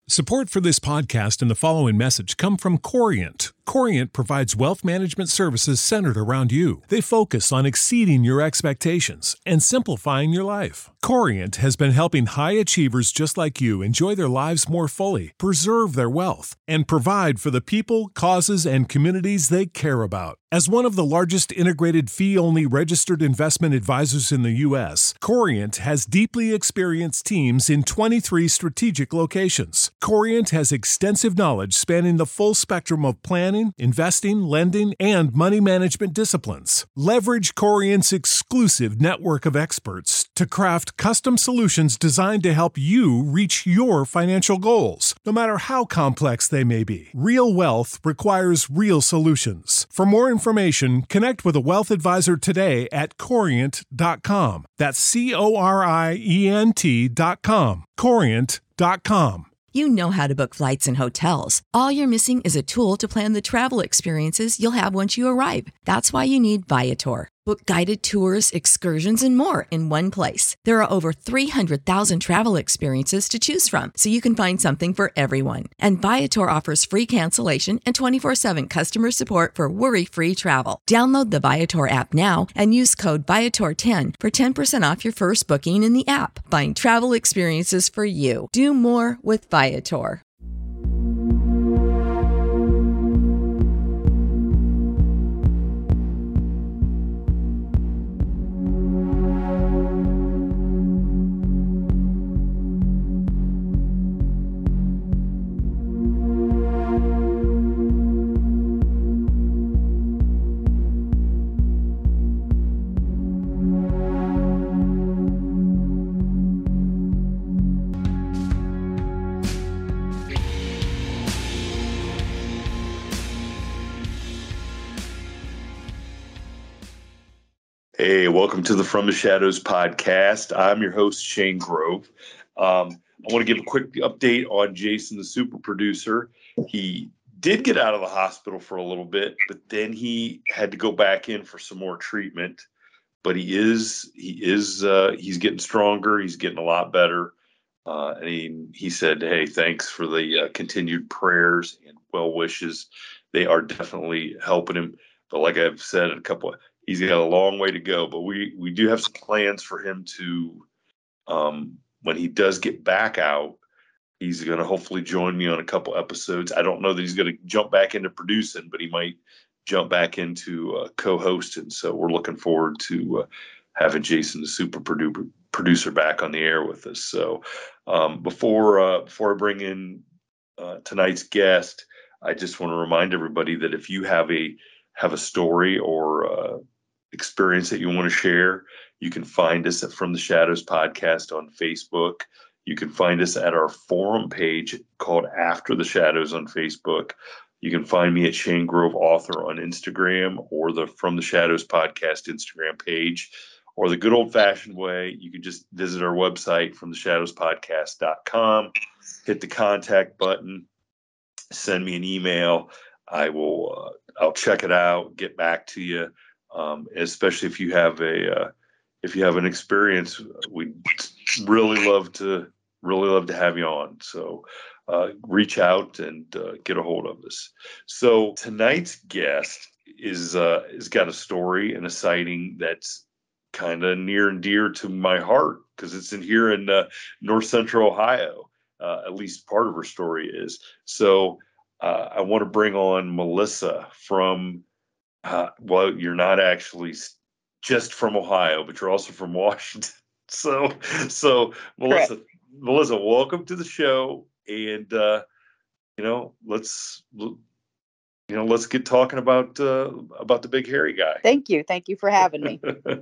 Support for this podcast and the following message come from Corient. Corient provides wealth management services centered around you. They focus on exceeding your expectations and simplifying your life. Corient has been helping high achievers just like you enjoy their lives more fully, preserve their wealth, and provide for the people, causes, and communities they care about. As one of the largest integrated fee-only registered investment advisors in the U.S., Corient has deeply experienced teams in 23 strategic locations. Corient has extensive knowledge spanning the full spectrum of planning, investing, lending, and money management disciplines. Leverage Corient's exclusive network of experts to craft custom solutions designed to help you reach your financial goals, no matter how complex they may be. Real wealth requires real solutions. For more information, connect with a wealth advisor today at Corient.com. That's Corient.com. Corient.com. You know how to book flights and hotels. All you're missing is a tool to plan the travel experiences you'll have once you arrive. That's why you need Viator. Book guided tours, excursions, and more in one place. There are over 300,000 travel experiences to choose from, so you can find something for everyone. And Viator offers free cancellation and 24/7 customer support for worry-free travel. Download the Viator app now and use code Viator10 for 10% off your first booking in the app. Find travel experiences for you. Do more with Viator. Hey, welcome to the From the Shadows podcast. I'm your host, Shane Grove. I want to give a quick update on Jason, the super producer. He did get out of the hospital for a little bit, but then he had to go back in for some more treatment. But he's getting stronger. He's getting a lot better. And he said, "Hey, thanks for the continued prayers and well wishes. They are definitely helping him." But like I've said he's got a long way to go, but we do have some plans for him to, when he does get back out, he's going to hopefully join me on a couple episodes. I don't know that he's going to jump back into producing, but he might jump back into co-hosting. So we're looking forward to having Jason, the super producer, back on the air with us. So before I bring in tonight's guest, I just want to remind everybody that if you have a story or experience that you want to share, you can find us at From the Shadows Podcast on Facebook. You can find us at our forum page called After the Shadows on Facebook. You can find me at Shane Grove Author on Instagram, or the From the Shadows Podcast Instagram page, or the good old-fashioned way, you can just visit our website, FromTheShadowsPodcast.com, hit the contact button, send me an email. I'll check it out, get back to you. Especially if you have an experience, we'd really love to have you on. So reach out and get a hold of us. So tonight's guest is got a story and a sighting that's kind of near and dear to my heart, because it's here in North Central Ohio. At least part of her story is. So I want to bring on Melissa from, you're not actually just from Ohio, but you're also from Washington. So Melissa, welcome to the show. And, let's get talking about the big hairy guy. Thank you for having me.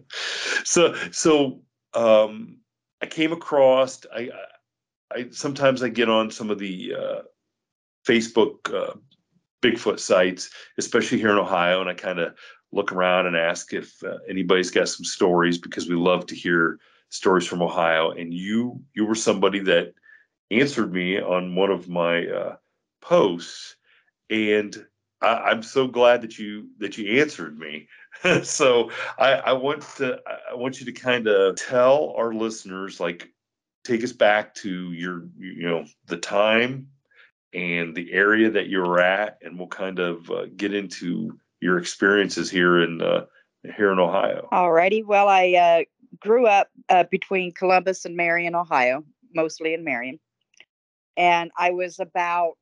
So I came across, I sometimes I get on some of the Facebook Bigfoot sites, especially here in Ohio, and I kind of look around and ask if anybody's got some stories, because we love to hear stories from Ohio. And you were somebody that answered me on one of my posts, and I'm so glad that you answered me. So I want you to kind of tell our listeners, like, take us back to your, the time and the area that you were at, and we'll kind of get into your experiences here in Ohio. Alrighty. Well, I grew up between Columbus and Marion, Ohio, mostly in Marion. And I was about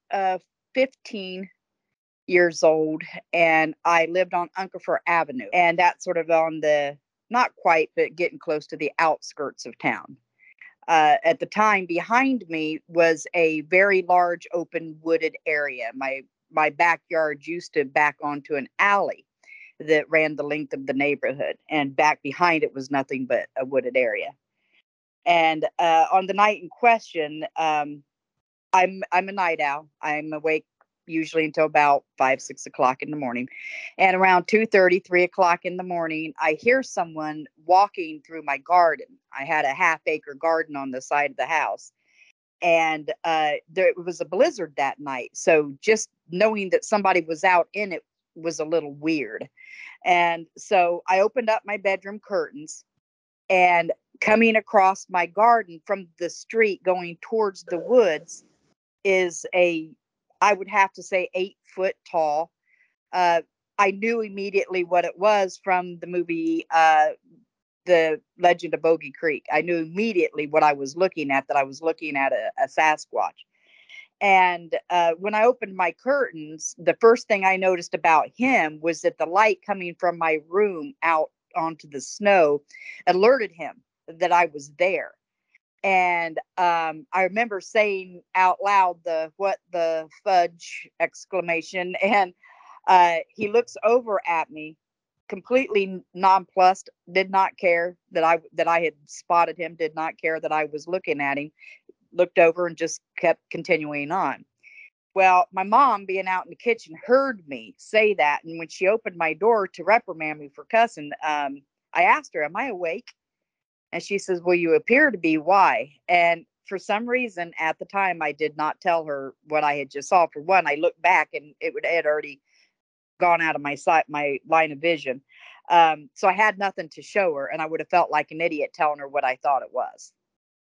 15 years old, and I lived on Unkerfer Avenue. And that's sort of on the, not quite, but getting close to the outskirts of town. At the time, behind me was a very large open wooded area. My backyard used to back onto an alley that ran the length of the neighborhood, and back behind it was nothing but a wooded area. And on the night in question, I'm a night owl. I'm awake usually until about 5-6 o'clock in the morning, and around 2:30, 3 o'clock in the morning, I hear someone walking through my garden. I had a half-acre garden on the side of the house, and there was a blizzard that night. So just knowing that somebody was out in it was a little weird. And so I opened up my bedroom curtains, and coming across my garden from the street going towards the woods is I would have to say 8 foot tall. I knew immediately what it was from the movie, The Legend of Bogey Creek. I knew immediately what I was looking at, that I was looking at a Sasquatch. And when I opened my curtains, the first thing I noticed about him was that the light coming from my room out onto the snow alerted him that I was there. And I remember saying out loud the "what the fudge" exclamation. And he looks over at me, completely nonplussed, did not care that I had spotted him, did not care that I was looking at him, looked over and just kept continuing on. Well, my mom, being out in the kitchen, heard me say that. And when she opened my door to reprimand me for cussing, I asked her, "Am I awake?" And she says, "Well, you appear to be. Why?" And for some reason at the time, I did not tell her what I had just saw. For one, I looked back and it had already gone out of my sight, my line of vision. So I had nothing to show her, and I would have felt like an idiot telling her what I thought it was.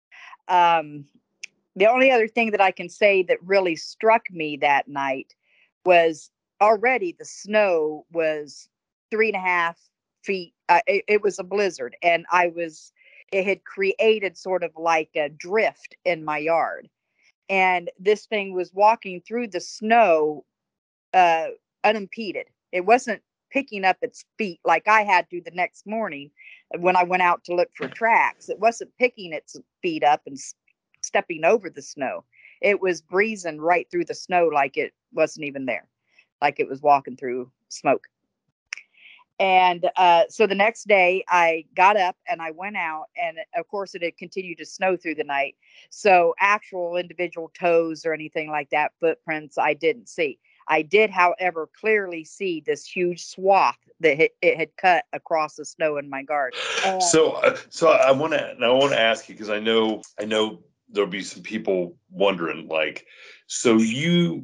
The only other thing that I can say that really struck me that night was already the snow was 3.5 feet. It was a blizzard, and it had created sort of like a drift in my yard. And this thing was walking through the snow unimpeded. It wasn't picking up its feet like I had to the next morning when I went out to look for tracks. It wasn't picking its feet up and stepping over the snow. It was breezing right through the snow like it wasn't even there, like it was walking through smoke. And so the next day I got up and I went out, and of course it had continued to snow through the night. So actual individual toes or anything like that, footprints, I didn't see. I did, however, clearly see this huge swath that it had cut across the snow in my garden. So I want to ask you, because I know there'll be some people wondering, like, so you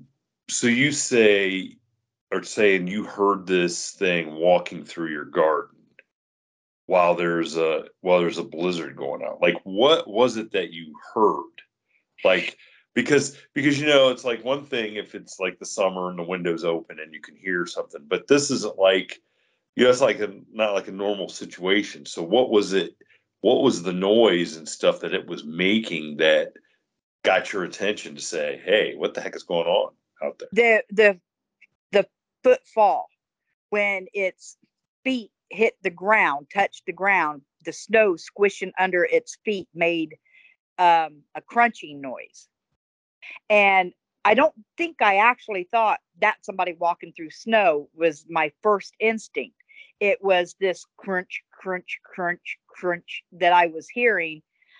say, or saying you heard this thing walking through your garden while there's a blizzard going on. Like, what was it that you heard? Like, because it's like one thing if it's like the summer and the window's open and you can hear something, but this isn't like, it's like not like a normal situation. So what was it? What was the noise and stuff that it was making that got your attention to say, "Hey, what the heck is going on out there?" The footfall, when its feet hit the ground, touched the ground, the snow squishing under its feet made a crunching noise. And I don't think I actually thought that somebody walking through snow was my first instinct. It was this crunch, crunch, crunch, crunch that I was hearing.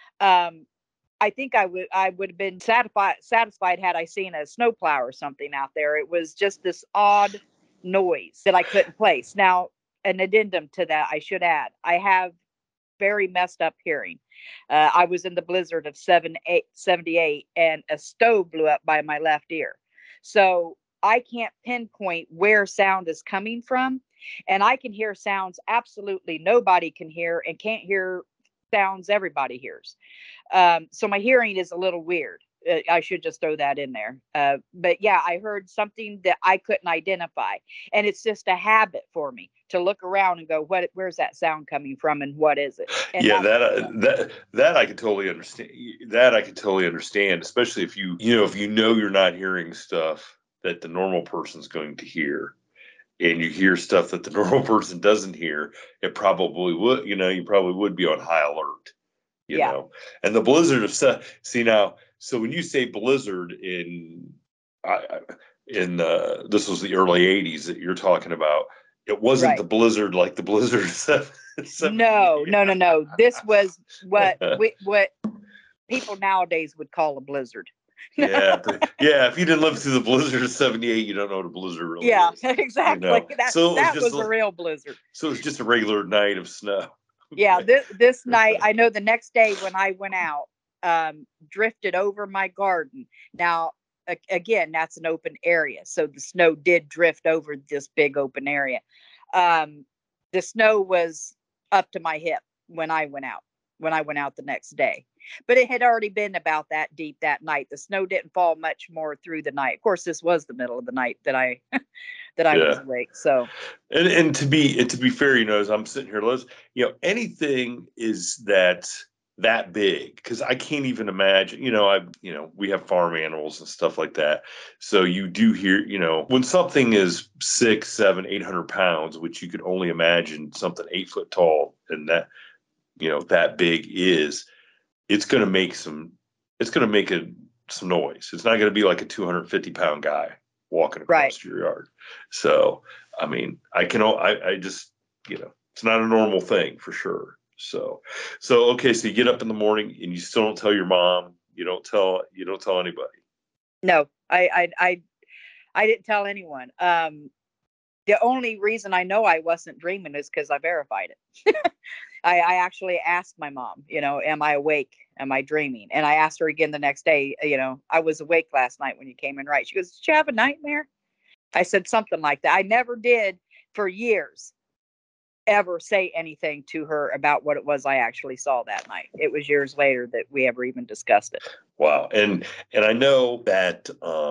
I think I would have been satisfied had I seen a snowplow or something out there. It was just this odd noise that I couldn't place. Now, an addendum to that, I should add, I have very messed up hearing. I was in the blizzard of 78, and a stove blew up by my left ear. So I can't pinpoint where sound is coming from. And I can hear sounds absolutely nobody can hear, and can't hear sounds everybody hears. So my hearing is a little weird. I should just throw that in there. But yeah, I heard something that I couldn't identify, and it's just a habit for me to look around and go, where's that sound coming from, and what is it? And Yeah, that's that I could totally understand. That I could totally understand, especially if if you know you're not hearing stuff that the normal person's going to hear, and you hear stuff that the normal person doesn't hear. It probably would, you probably would be on high alert, yeah, And the blizzard of stuff. See now, so when you say blizzard this was the early '80s that you're talking about. It wasn't right. the blizzard like the blizzard of 70. No. This was what people nowadays would call a blizzard. Yeah, yeah. If you didn't live through the blizzard of '78, you don't know what a blizzard really Yeah, is. exactly. So That was a real blizzard. So it was just a regular night of snow. Yeah, this night, I know the next day when I went out, drifted over my garden. Now, again, that's an open area, so the snow did drift over this big open area. The snow was up to my hip when I went out. When I went out the next day, but it had already been about that deep that night. The snow didn't fall much more through the night. Of course, this was the middle of the night that I was awake. So, and to be fair, as I'm sitting here, Liz, anything is that big, because I can't even imagine. We have farm animals and stuff like that, so you do hear, when something is 6, 7, 800 pounds, which you could only imagine something 8 foot tall, and that that big it's going to make some noise. It's not going to be like a 250-pound guy walking across your yard. So, I mean, I just, it's not a normal thing for sure. So okay. So you get up in the morning and you still don't tell your mom. You don't tell anybody. No, I didn't tell anyone. The only reason I know I wasn't dreaming is because I verified it. I actually asked my mom, am I awake? Am I dreaming? And I asked her again the next day, I was awake last night when you came in, right? She goes, did you have a nightmare? I said something like that. I never did for years ever say anything to her about what it was I actually saw that night. It was years later that we ever even discussed it. Wow. And I know that,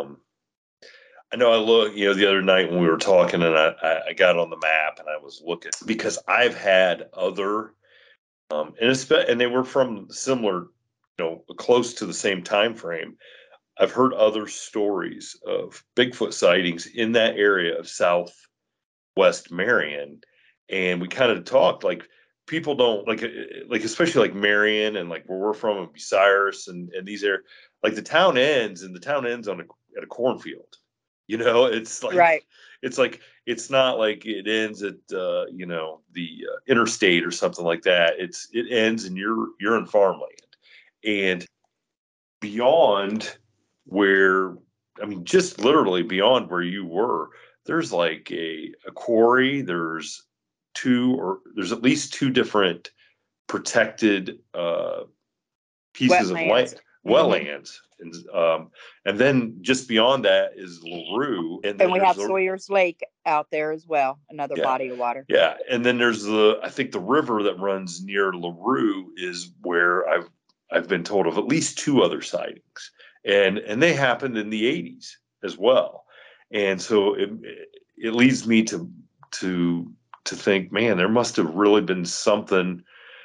I look, the other night when we were talking, and I got on the map and I was looking, because I've had other, and they were from similar, close to the same time frame. I've heard other stories of Bigfoot sightings in that area of Southwest Marion, and we kind of talked like people don't like especially like Marion and like where we're from and Bucyrus and these are like the town ends on at a cornfield. It's like right. It's like it's not like it ends at the interstate or something like that. It ends and you're in farmland, and beyond where, I mean, just literally beyond where you were, there's like a quarry. There's at least two different protected pieces of land, wetlands. And then just beyond that is LaRue. And we have Sawyer's Lake out there as well, another body of water. Yeah. And then there's I think the river that runs near LaRue is where I've been told of at least two other sightings. And they happened in the 80s as well. And so it leads me to think, man, there must have really been something.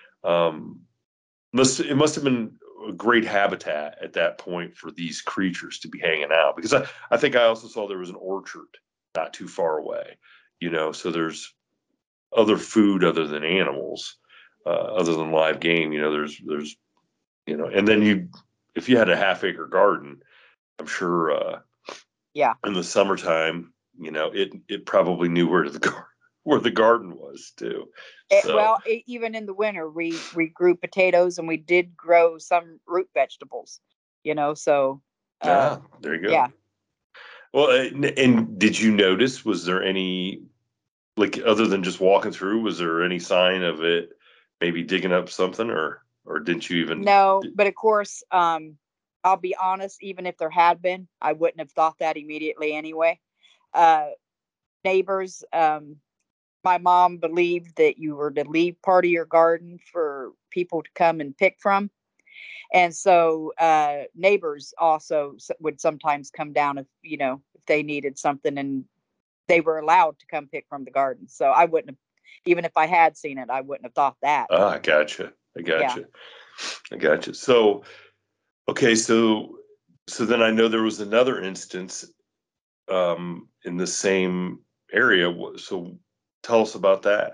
It must have been a great habitat at that point for these creatures to be hanging out, because I think I also saw there was an orchard not too far away, so there's other food other than animals, other than live game, there's and then if you had a half-acre garden, I'm sure in the summertime, it probably knew where the garden was too. Well, even in the winter, we grew potatoes and we did grow some root vegetables, so. There you go. Yeah. Well, and did you notice, was there any, like, other than just walking through, was there any sign of it maybe digging up something, or didn't you even? No, but of course, I'll be honest, even if there had been, I wouldn't have thought that immediately anyway. Neighbors, my mom believed that you were to leave part of your garden for people to come and pick from. And so neighbors also would sometimes come down if they needed something, and they were allowed to come pick from the garden. So I wouldn't have, even if I had seen it, I wouldn't have thought that. Ah, I gotcha. Yeah. I gotcha. So, okay, so then I know there was another instance in the same area. So tell us about that.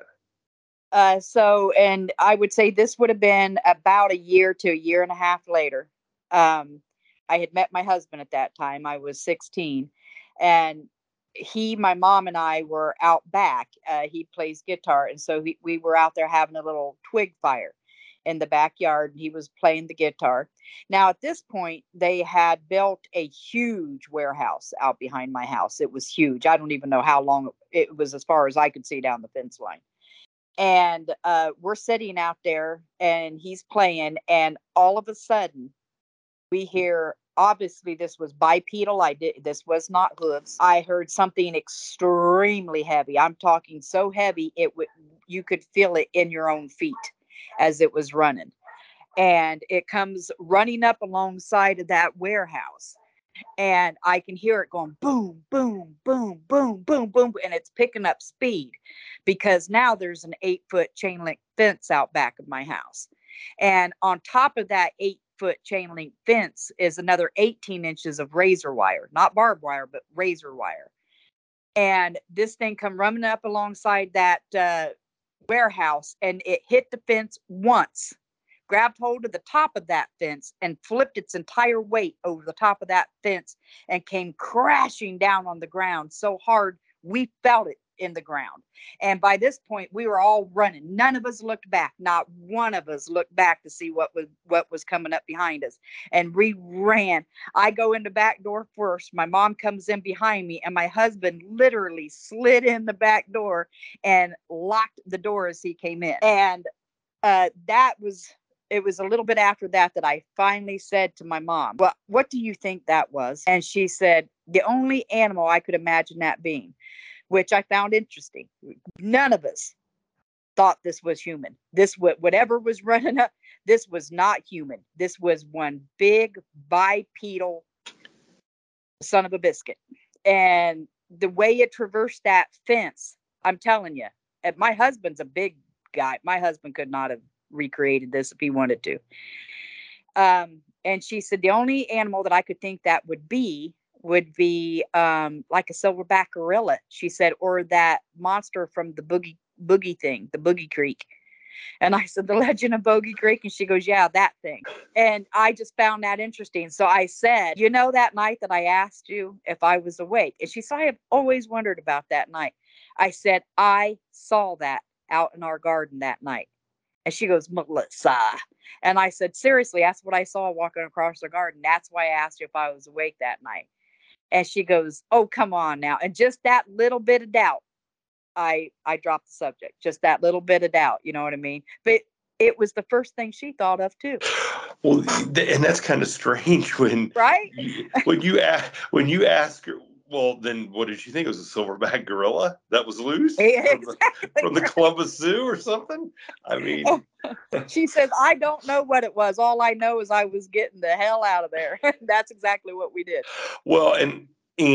And I would say this would have been about a year to a year and a half later. I had met my husband at that time. I was 16, and my mom and I were out back. He plays guitar, and so we were out there having a little twig fire in the backyard, and he was playing the guitar. Now, at this point, they had built a huge warehouse out behind my house. It was huge. I don't even know how long it was, as far as I could see down the fence line. And we're sitting out there, and he's playing, and all of a sudden we hear, obviously this was bipedal. This was not hooves. I heard something extremely heavy. I'm talking so heavy you could feel it in your own feet as it was running. And it comes running up alongside of that warehouse. And I can hear it going boom, boom, boom, boom, boom, boom. And it's picking up speed because now there's an 8-foot chain link fence out back of my house. And on top of that 8-foot chain link fence is another 18 inches of razor wire, not barbed wire, but razor wire. And this thing come running up alongside that warehouse, and it hit the fence once, grabbed hold of the top of that fence, and flipped its entire weight over the top of that fence and came crashing down on the ground so hard we felt it in the ground. And by this point, we were all running. None of us looked back. Not one of us looked back to see what was coming up behind us. And we ran. I go in the back door first. My mom comes in behind me, and my husband literally slid in the back door and locked the door as he came in. And it was a little bit after that I finally said to my mom, "Well, what do you think that was?" And she said, "The only animal I could imagine that being," which I found interesting. None of us thought this was human. Whatever was running up, this was not human. This was one big bipedal son of a biscuit. And the way it traversed that fence, I'm telling you, my husband's a big guy. My husband could not have recreated this if he wanted to. And she said the only animal that I could think that would be like a silverback gorilla, she said, or that monster from the boogie thing, the Boogie Creek. And I said, The Legend of Bogey Creek? And she goes, yeah, that thing. And I just found that interesting. So I said, that night that I asked you if I was awake? And she said, I have always wondered about that night. I said, I saw that out in our garden that night. And she goes, Melissa. And I said, seriously, that's what I saw walking across the garden. That's why I asked you if I was awake that night. And she goes, oh, come on now. And just that little bit of doubt, I dropped the subject. Just that little bit of doubt. You know what I mean? But it was the first thing she thought of too. Well, and that's kind of strange when you ask her, well, then what did you think? It was a silverback gorilla that was loose from the Columbus Zoo or something? I mean, she says, I don't know what it was. All I know is I was getting the hell out of there. That's exactly what we did. Well, and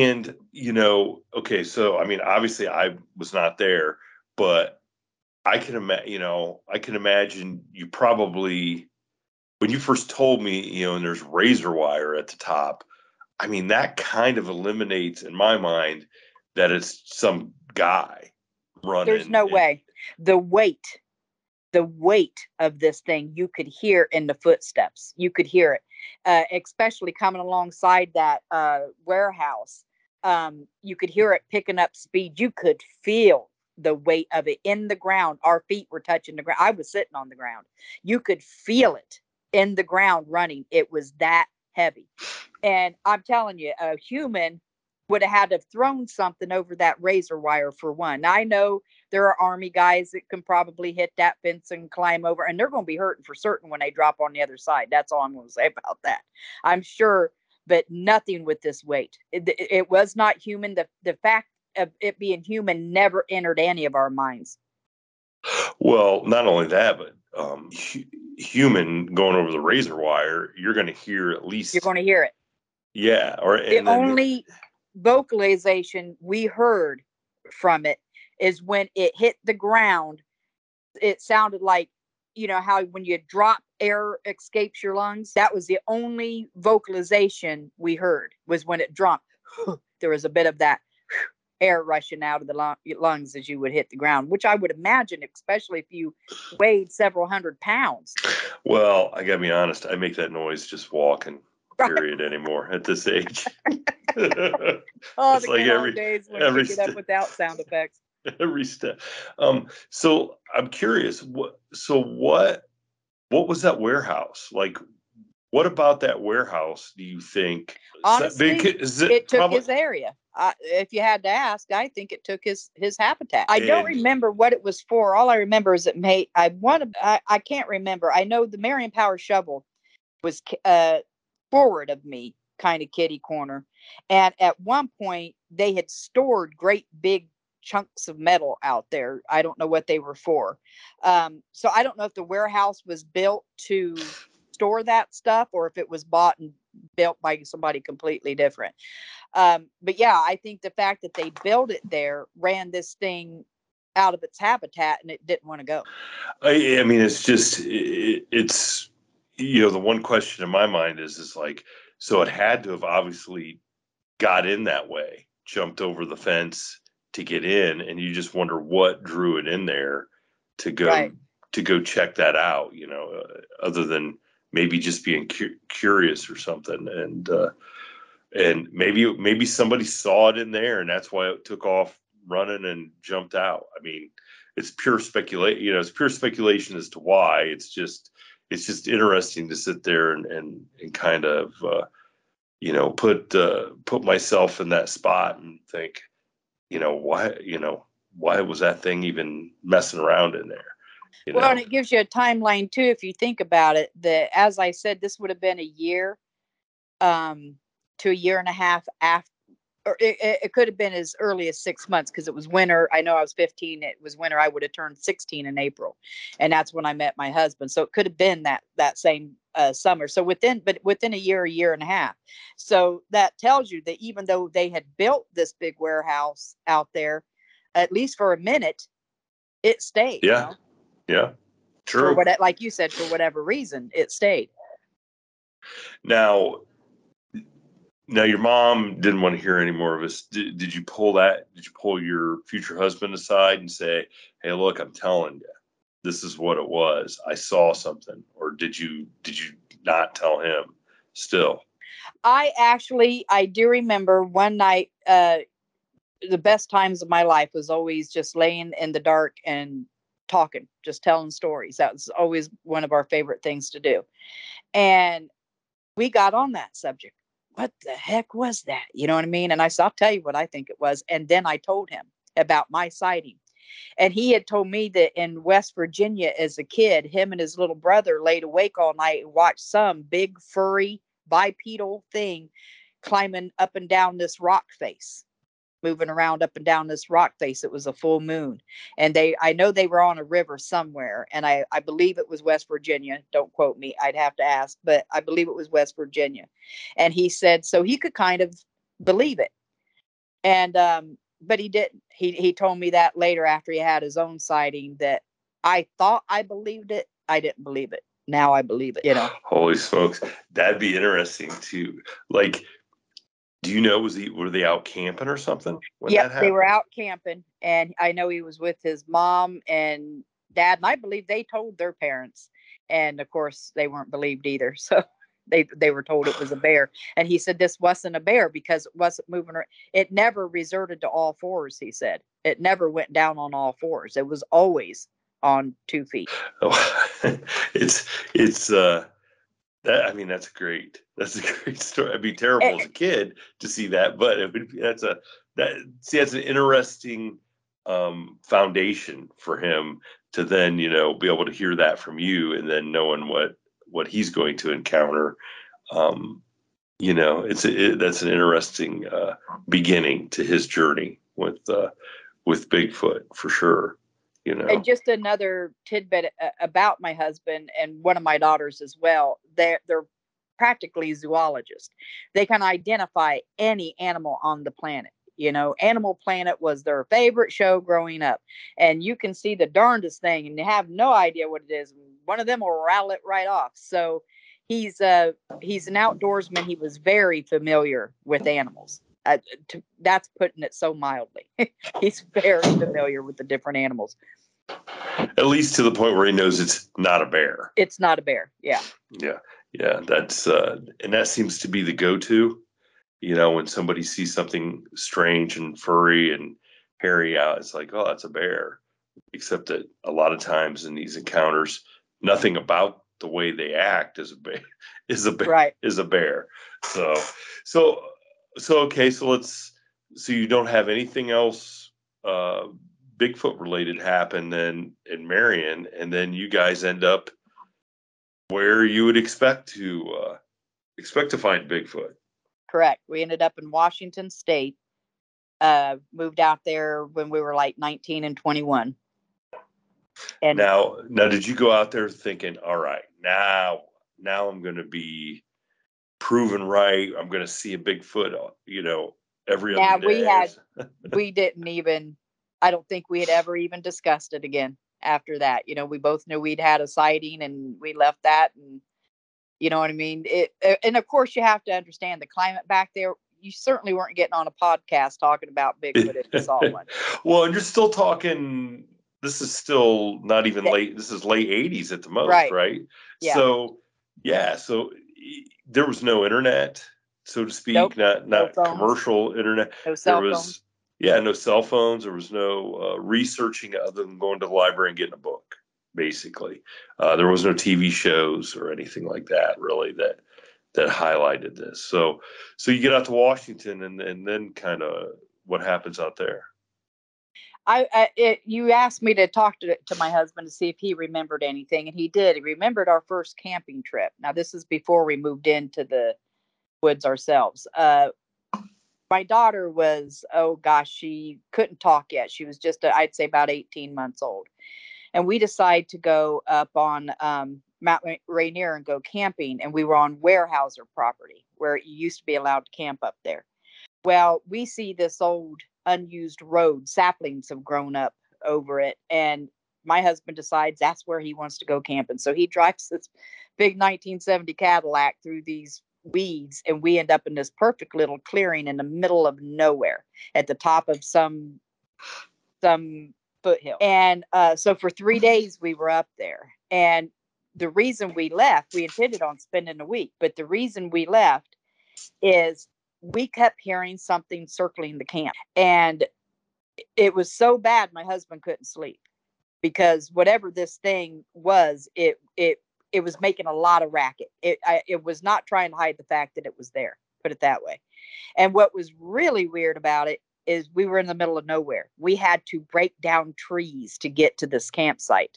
okay, so I mean, obviously I was not there, but I can imagine you probably, when you first told me, and there's razor wire at the top, I mean, that kind of eliminates in my mind that it's some guy running. There's no way. The weight of this thing, you could hear in the footsteps. You could hear it, especially coming alongside that warehouse. You could hear it picking up speed. You could feel the weight of it in the ground. Our feet were touching the ground. I was sitting on the ground. You could feel it in the ground running. It was that heavy. And I'm telling you, a human would have had to have thrown something over that razor wire for one. Now, I know there are Army guys that can probably hit that fence and climb over, and they're going to be hurting for certain when they drop on the other side. That's all I'm going to say about that. I'm sure, but nothing with this weight. It was not human. The fact of it being human never entered any of our minds. Well, not only that, but human going over the razor wire, you're going to hear at least. You're going to hear it. Yeah. The only vocalization we heard from it is when it hit the ground. It sounded like, you know, how when you drop, air escapes your lungs. That was the only vocalization we heard, was when it dropped. There was a bit of that air rushing out of the lungs as you would hit the ground, which I would imagine, especially if you weighed several hundred pounds. Well, I gotta be honest, I make that noise just walking, period, anymore at this age. Oh, it's the like good old days when you get up without sound effects. Every step. So I'm curious, what was that warehouse like? What about that warehouse do you think? Honestly, it took his area. If you had to ask, I think it took his habitat. I don't remember what it was for. All I remember is I can't remember. I know the Marion Power shovel was forward of me, kind of kitty corner. And at one point, they had stored great big chunks of metal out there. I don't know what they were for. So I don't know if the warehouse was built to store that stuff or if it was bought and built by somebody completely different. But yeah, I think the fact that they built it there ran this thing out of its habitat and it didn't want to go. I mean, it's just, it's, you know, the one question in my mind is like, so it had to have obviously got in that way, jumped over the fence to get in, and you just wonder what drew it in there to go check that out, you know, other than maybe just being curious or something. And maybe somebody saw it in there and that's why it took off running and jumped out. I mean, it's pure speculation, you know, it's pure speculation as to why. It's just interesting to sit there and kind of, you know, put myself in that spot and think, you know, why was that thing even messing around in there? Well, and it gives you a timeline too, if you think about it, that, as I said, this would have been a year, to a year and a half after, or it could have been as early as 6 months, because it was winter. I know I was 15. It was winter. I would have turned 16 in April. And that's when I met my husband. So it could have been that same summer. So within a year and a half. So that tells you that even though they had built this big warehouse out there, at least for a minute, it stayed. Yeah. You know? Yeah. True. Like you said, for whatever reason, it stayed. Now your mom didn't want to hear any more of us. Did you pull your future husband aside and say, hey, look, I'm telling you, this is what it was. I saw something. Or did you not tell him still? I do remember one night, the best times of my life was always just laying in the dark and talking, just telling stories. That was always one of our favorite things to do. And we got on that subject. What the heck was that? You know what I mean? And I'll tell you what I think it was. And then I told him about my sighting. And he had told me that in West Virginia as a kid, him and his little brother laid awake all night and watched some big furry bipedal thing climbing up and down this rock face, moving around up and down this rock face. It was a full moon. And I know they were on a river somewhere. And I believe it was West Virginia. Don't quote me. I'd have to ask, but I believe it was West Virginia. And he said, so he could kind of believe it. And, but he didn't. He told me that later after he had his own sighting, that I thought I believed it. I didn't believe it. Now I believe it, you know. Holy smokes. That'd be interesting too. Like, do you know, were they out camping or something? Yeah, they were out camping, and I know he was with his mom and dad, and I believe they told their parents, and of course they weren't believed either. So they were told it was a bear, and he said this wasn't a bear because it wasn't moving. It never resorted to all fours. He said it never went down on all fours. It was always on 2 feet. Oh, it's I mean, that's a great story. It'd be terrible as a kid to see that, but that's an interesting foundation for him to then, you know, be able to hear that from you, and then knowing what he's going to encounter. You know, that's an interesting beginning to his journey with Bigfoot, for sure. you know. And just another tidbit about my husband and one of my daughters as well. They're practically zoologists. They can identify any animal on the planet. You know, Animal Planet was their favorite show growing up. And you can see the darndest thing and you have no idea what it is. One of them will rattle it right off. So he's an outdoorsman. He was very familiar with animals. That's putting it so mildly. He's very familiar with the different animals. At least to the point where he knows it's not a bear. It's not a bear. Yeah. Yeah. That's and that seems to be the go-to. You know, when somebody sees something strange and furry and hairy out, it's like, oh, that's a bear. Except that a lot of times in these encounters, nothing about the way they act is a bear. Right. Is a bear. So okay. So you don't have anything else Bigfoot related happen then in Marion, and then you guys end up where you would expect to find Bigfoot. Correct. We ended up in Washington State. Moved out there when we were like 19 and 21. And now, did you go out there thinking, all right, now I'm going to be proven right. I'm going to see a Bigfoot, every other day. We didn't even, I don't think we had ever even discussed it again after that. You know, we both knew we'd had a sighting and we left that. And you know what I mean? And of course you have to understand the climate back there. You certainly weren't getting on a podcast talking about Bigfoot if you saw one. Well, and you're still talking, this is still not even late. This is late 80s at the most, right? Yeah. So there was no internet, so to speak, nope. not no commercial internet. No cell phones. No cell phones. There was no researching other than going to the library and getting a book, basically. There was no TV shows or anything like that, really, that highlighted this. So you get out to Washington and then kind of what happens out there? You asked me to talk to my husband to see if he remembered anything, and he did. He remembered our first camping trip. Now, this is before we moved into the woods ourselves. My daughter was, she couldn't talk yet. She was just, I'd say about 18 months old. And we decided to go up on Mount Rainier and go camping. And we were on Weyerhaeuser property where you used to be allowed to camp up there. Well, we see this old unused road. Saplings have grown up over it. And my husband decides that's where he wants to go camping. So he drives this big 1970 Cadillac through these weeds, and we end up in this perfect little clearing in the middle of nowhere at the top of some foothill. And so for 3 days we were up there. And the reason we left, we intended on spending a week, but the reason we left is we kept hearing something circling the camp. And it was so bad my husband couldn't sleep because whatever this thing was, it was making a lot of racket. It was not trying to hide the fact that it was there, put it that way. And what was really weird about it is we were in the middle of nowhere. We had to break down trees to get to this campsite.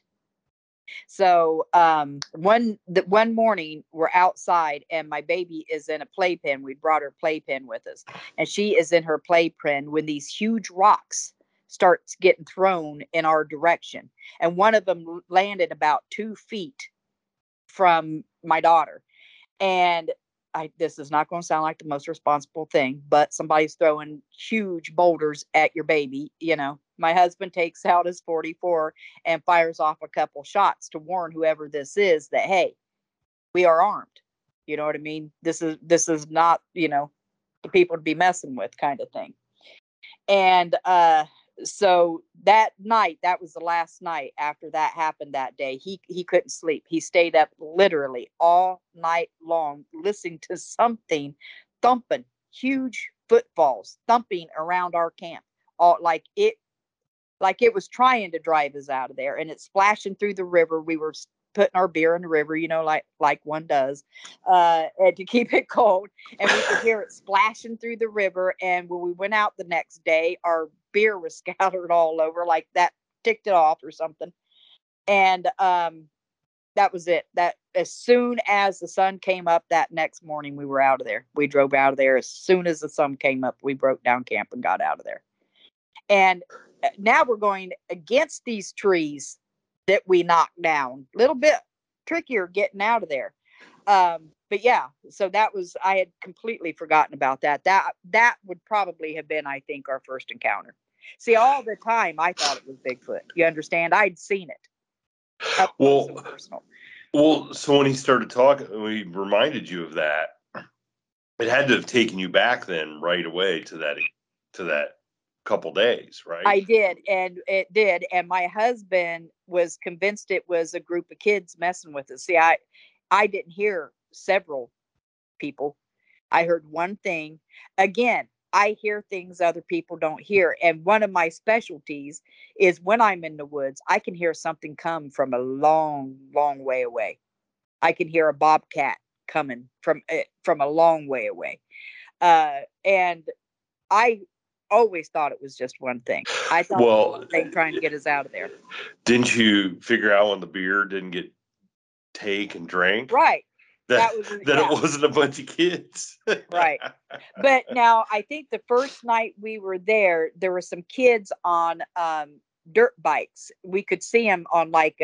So one morning we're outside and my baby is in a playpen. We brought her playpen with us, and she is in her playpen when these huge rocks starts getting thrown in our direction. And one of them landed about 2 feet from my daughter. And this is not going to sound like the most responsible thing, but somebody's throwing huge boulders at your baby. You know, my husband takes out his .44 and fires off a couple shots to warn whoever this is that, hey, we are armed. You know what I mean? This is not, the people to be messing with kind of thing. And so that night, that was the last night after that happened that day. He couldn't sleep. He stayed up literally all night long, listening to something thumping, huge footfalls thumping around our camp. All like it was trying to drive us out of there, and it's splashing through the river. We were putting our beer in the river, like one does, and to keep it cold. And we could hear it splashing through the river. And when we went out the next day, our beer was scattered all over, like that ticked it off or something. And that was it. That as soon as the sun came up that next morning, we were out of there. We drove out of there as soon as the sun came up. We broke down camp and got out of there. And now we're going against these trees that we knocked down. A little bit trickier getting out of there. But yeah, so I had completely forgotten about that. That would probably have been, I think, our first encounter. See, all the time I thought it was Bigfoot. You understand? I'd seen it up close and personal. Well, so when he started talking, when he reminded you of that, it had to have taken you back then right away to that couple days, right? I did, and it did. And my husband was convinced it was a group of kids messing with us. See, I didn't hear several people. I heard one thing. Again, I hear things other people don't hear. And one of my specialties is when I'm in the woods, I can hear something come from a long, long way away. I can hear a bobcat coming from a long way away. And I always thought it was just one thing. I thought it was one thing trying to get us out of there. Didn't you figure out when the beer didn't get take and drank? Right. That it wasn't a bunch of kids. Right. But now I think the first night we were there were some kids on dirt bikes. We could see them on like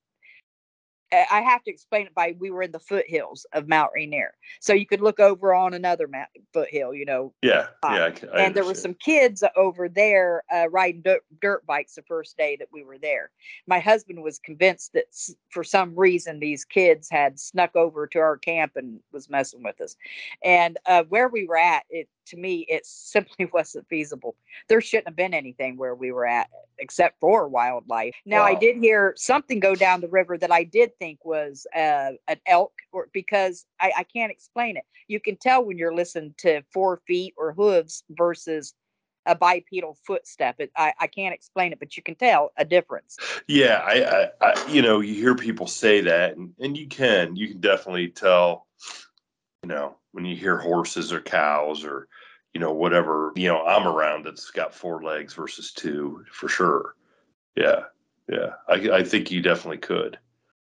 I have to explain it by we were in the foothills of Mount Rainier. So you could look over on another foothill, Yeah. And there were some kids over there riding dirt bikes the first day that we were there. My husband was convinced that for some reason these kids had snuck over to our camp and was messing with us. And where we were at, to me, it simply wasn't feasible. There shouldn't have been anything where we were at except for wildlife. Now, I did hear something go down the river that I did think was an elk, because I can't explain it. You can tell when you're listening to 4 feet or hooves versus a bipedal footstep. I can't explain it, but you can tell a difference. Yeah, I you hear people say that, and you can definitely tell, when you hear horses or cows or, whatever, I'm around that's got 4 legs versus 2 for sure. Yeah. I think you definitely could.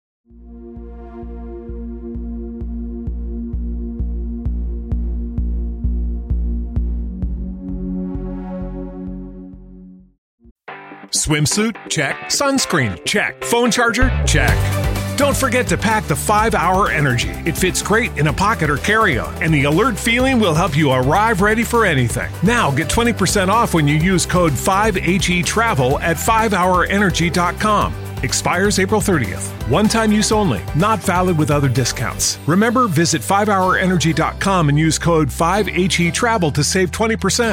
Swimsuit? Check. Sunscreen? Check. Phone charger? Check. Don't forget to pack the 5-Hour Energy. It fits great in a pocket or carry-on, and the alert feeling will help you arrive ready for anything. Now get 20% off when you use code 5HETRAVEL at 5hourenergy.com. Expires April 30th. One-time use only. Not valid with other discounts. Remember, visit 5hourenergy.com and use code 5HETRAVEL to save 20%.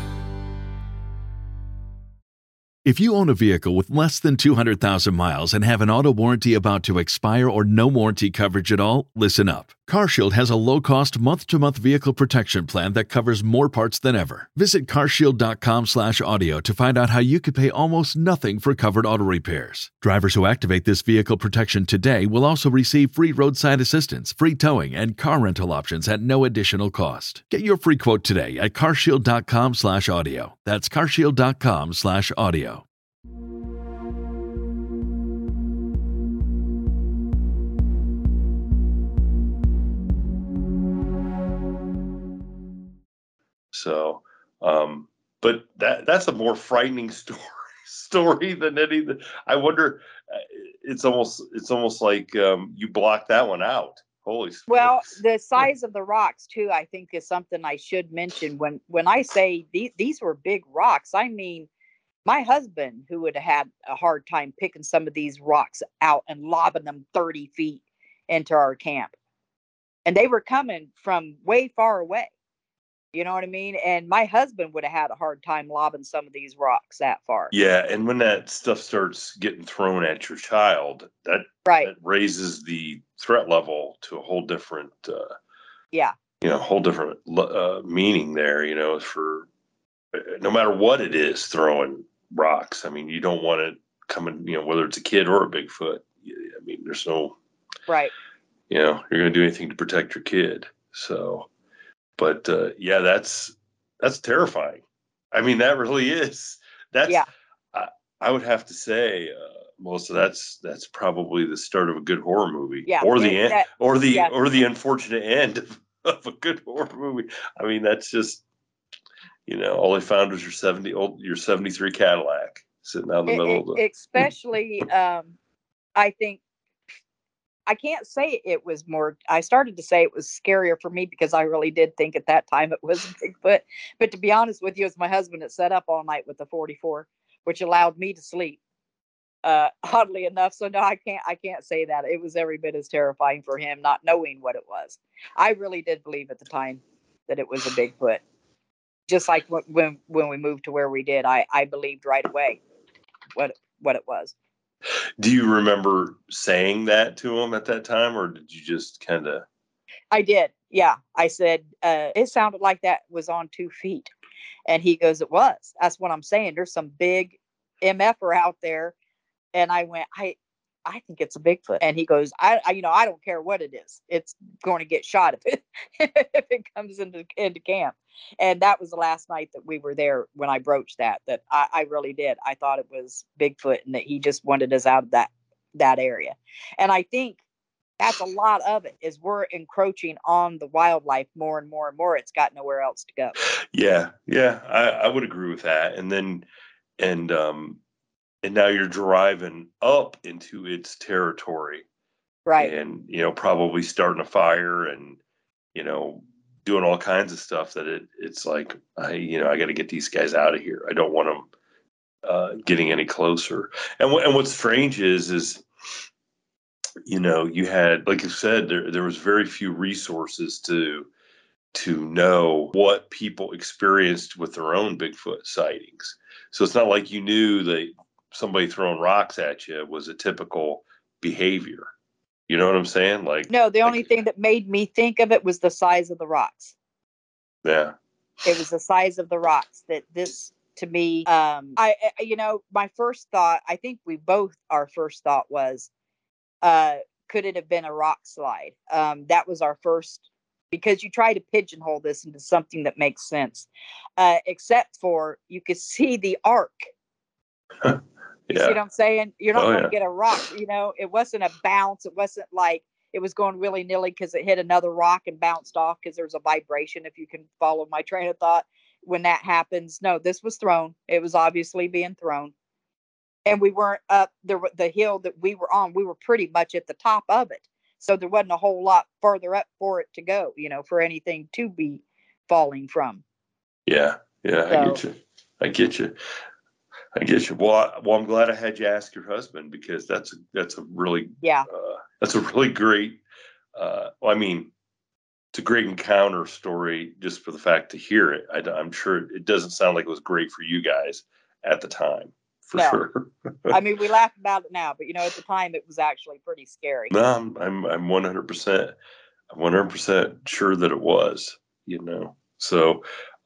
If you own a vehicle with less than 200,000 miles and have an auto warranty about to expire or no warranty coverage at all, listen up. CarShield has a low-cost month-to-month vehicle protection plan that covers more parts than ever. Visit carshield.com/audio to find out how you could pay almost nothing for covered auto repairs. Drivers who activate this vehicle protection today will also receive free roadside assistance, free towing, and car rental options at no additional cost. Get your free quote today at carshield.com/audio. That's carshield.com/audio. So, but that's a more frightening story than anything. I wonder. It's almost like you blocked that one out. Holy smokes. Well, the size of the rocks too, I think, is something I should mention. When I say these were big rocks, I mean my husband, who would have had a hard time picking some of these rocks out and lobbing them 30 feet into our camp, and they were coming from way far away. You know what I mean? And my husband would have had a hard time lobbing some of these rocks that far. Yeah, and when that stuff starts getting thrown at your child, that raises the threat level to a whole different, whole different meaning there. For no matter what it is, throwing rocks. I mean, you don't want it coming. Whether it's a kid or a Bigfoot. I mean, there's no right. You're going to do anything to protect your kid. So. But that's terrifying. I mean, that really is. I would have to say, Melissa, that's probably the start of a good horror movie, or the unfortunate end of a good horror movie. I mean, that's just all they found was your 73 Cadillac. sitting out in the middle of the. Especially, I think I can't say it was more. I started to say it was scarier for me because I really did think at that time it was a Bigfoot. But to be honest with you, it's my husband that sat up all night with the 44, which allowed me to sleep. Oddly enough, so no, I can't say that. It was every bit as terrifying for him not knowing what it was. I really did believe at the time that it was a Bigfoot. Just like when we moved to where we did, I believed right away what it was. Do you remember saying that to him at that time, or did you just kind of? I did. Yeah. I said, it sounded like that was on 2 feet. And he goes, it was. That's what I'm saying. There's some big MFer out there. And I went, I think it's a Bigfoot. And he goes, I don't care what it is. It's going to get shot if it if it comes into camp. And that was the last night that we were there when I broached that I really did. I thought it was Bigfoot and that he just wanted us out of that area. And I think that's a lot of it is we're encroaching on the wildlife more and more and more. It's got nowhere else to go. Yeah, I would agree with that. And now you're driving up into its territory, Right. and probably starting a fire and doing all kinds of stuff that it's like I got to get these guys out of here. I don't want them getting any closer. And what's strange is you had, like you said, there was very few resources to know what people experienced with their own Bigfoot sightings. So it's not like you knew that somebody throwing rocks at you was a typical behavior. You know what I'm saying? No, the only thing that made me think of it was the size of the rocks. Yeah. It was the size of the rocks that this, to me, my first thought, I think our first thought was, could it have been a rock slide? That was our first, because you try to pigeonhole this into something that makes sense, except for you could see the arc. You see what I'm saying? You're not going to get a rock. It wasn't a bounce. It wasn't like it was going willy-nilly because it hit another rock and bounced off because there's a vibration, if you can follow my train of thought. When that happens, no, this was thrown. It was obviously being thrown. And we weren't up the hill that we were on. We were pretty much at the top of it. So there wasn't a whole lot further up for it to go, for anything to be falling from. Yeah. I get you. Well, I'm glad I had you ask your husband, because that's a really that's a really great. It's a great encounter story just for the fact to hear it. I'm sure it doesn't sound like it was great for you guys at the time, for sure. We laugh about it now, but at the time it was actually pretty scary. No, I'm 100% sure that it was. So,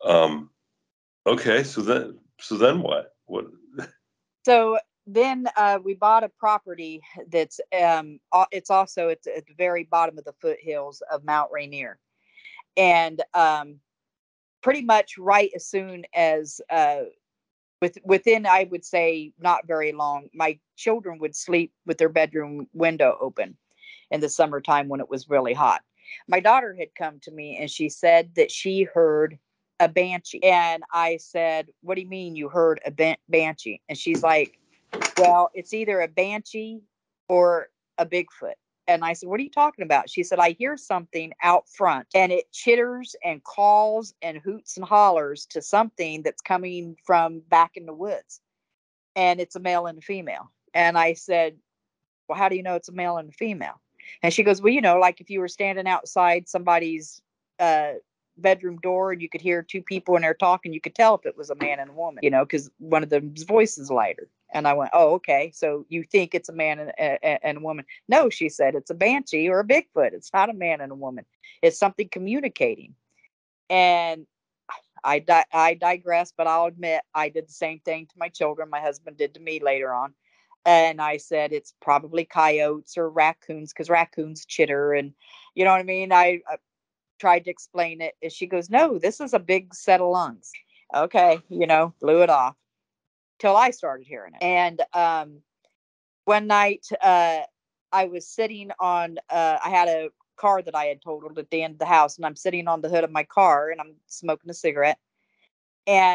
okay. So then what? What? So then we bought a property that's it's also at the very bottom of the foothills of Mount Rainier, and pretty much right as soon as within, I would say, not very long, my children would sleep with their bedroom window open in the summertime when it was really hot. My daughter had come to me and she said that she heard a banshee. And I said, what do you mean you heard a banshee? And she's like, well, it's either a banshee or a Bigfoot. And I said, what are you talking about? She said, I hear something out front and it chitters and calls and hoots and hollers to something that's coming from back in the woods. And it's a male and a female. And I said, well, how do you know it's a male and a female? And she goes, well, like if you were standing outside somebody's bedroom door and you could hear two people in there talking, you could tell if it was a man and a woman, because one of them's voice is lighter. And I went, oh, okay. So you think it's a man and a woman? No, she said, it's a banshee or a Bigfoot. It's not a man and a woman. It's something communicating. And I digress, but I'll admit I did the same thing to my children. My husband did to me later on. And I said, it's probably coyotes or raccoons, because raccoons chitter. And you know what I mean? I tried to explain it. And she goes, no, this is a big set of lungs. Okay. Blew it off till I started hearing it. And one night I was sitting on, I had a car that I had totaled at the end of the house, and I'm sitting on the hood of my car and I'm smoking a cigarette. And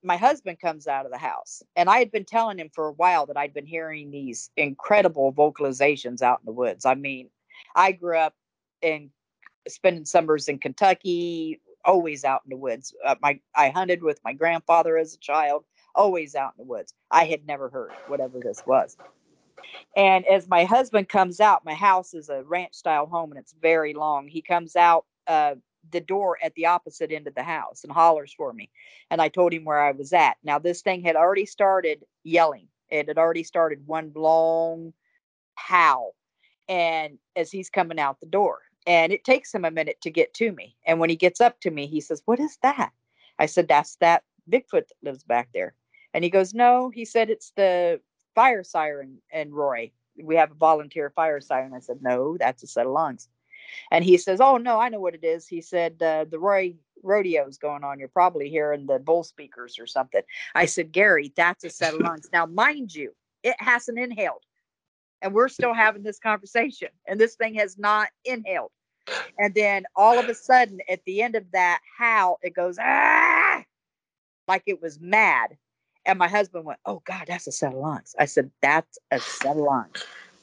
my husband comes out of the house, and I had been telling him for a while that I'd been hearing these incredible vocalizations out in the woods. I mean, I grew up in spending summers in Kentucky, always out in the woods. I hunted with my grandfather as a child, always out in the woods. I had never heard whatever this was. And as my husband comes out, my house is a ranch style home and it's very long. He comes out the door at the opposite end of the house and hollers for me. And I told him where I was at. Now, this thing had already started yelling. It had already started one long howl. And as he's coming out the door, and it takes him a minute to get to me. And when he gets up to me, he says, "What is that?" I said, "That's that Bigfoot that lives back there." And he goes, "No," he said, "it's the fire siren in Roy. We have a volunteer fire siren." I said, "No, that's a set of lungs." And he says, "Oh, no, I know what it is." He said, "The Roy rodeo's going on. You're probably hearing the bull speakers or something." I said, "Gary, that's a set of lungs." Now, mind you, it hasn't inhaled. And we're still having this conversation. And this thing has not inhaled. And then all of a sudden, at the end of that howl, it goes, "Ah!" like it was mad. And my husband went, "Oh, God, that's a set of lungs." I said, "That's a set of lungs."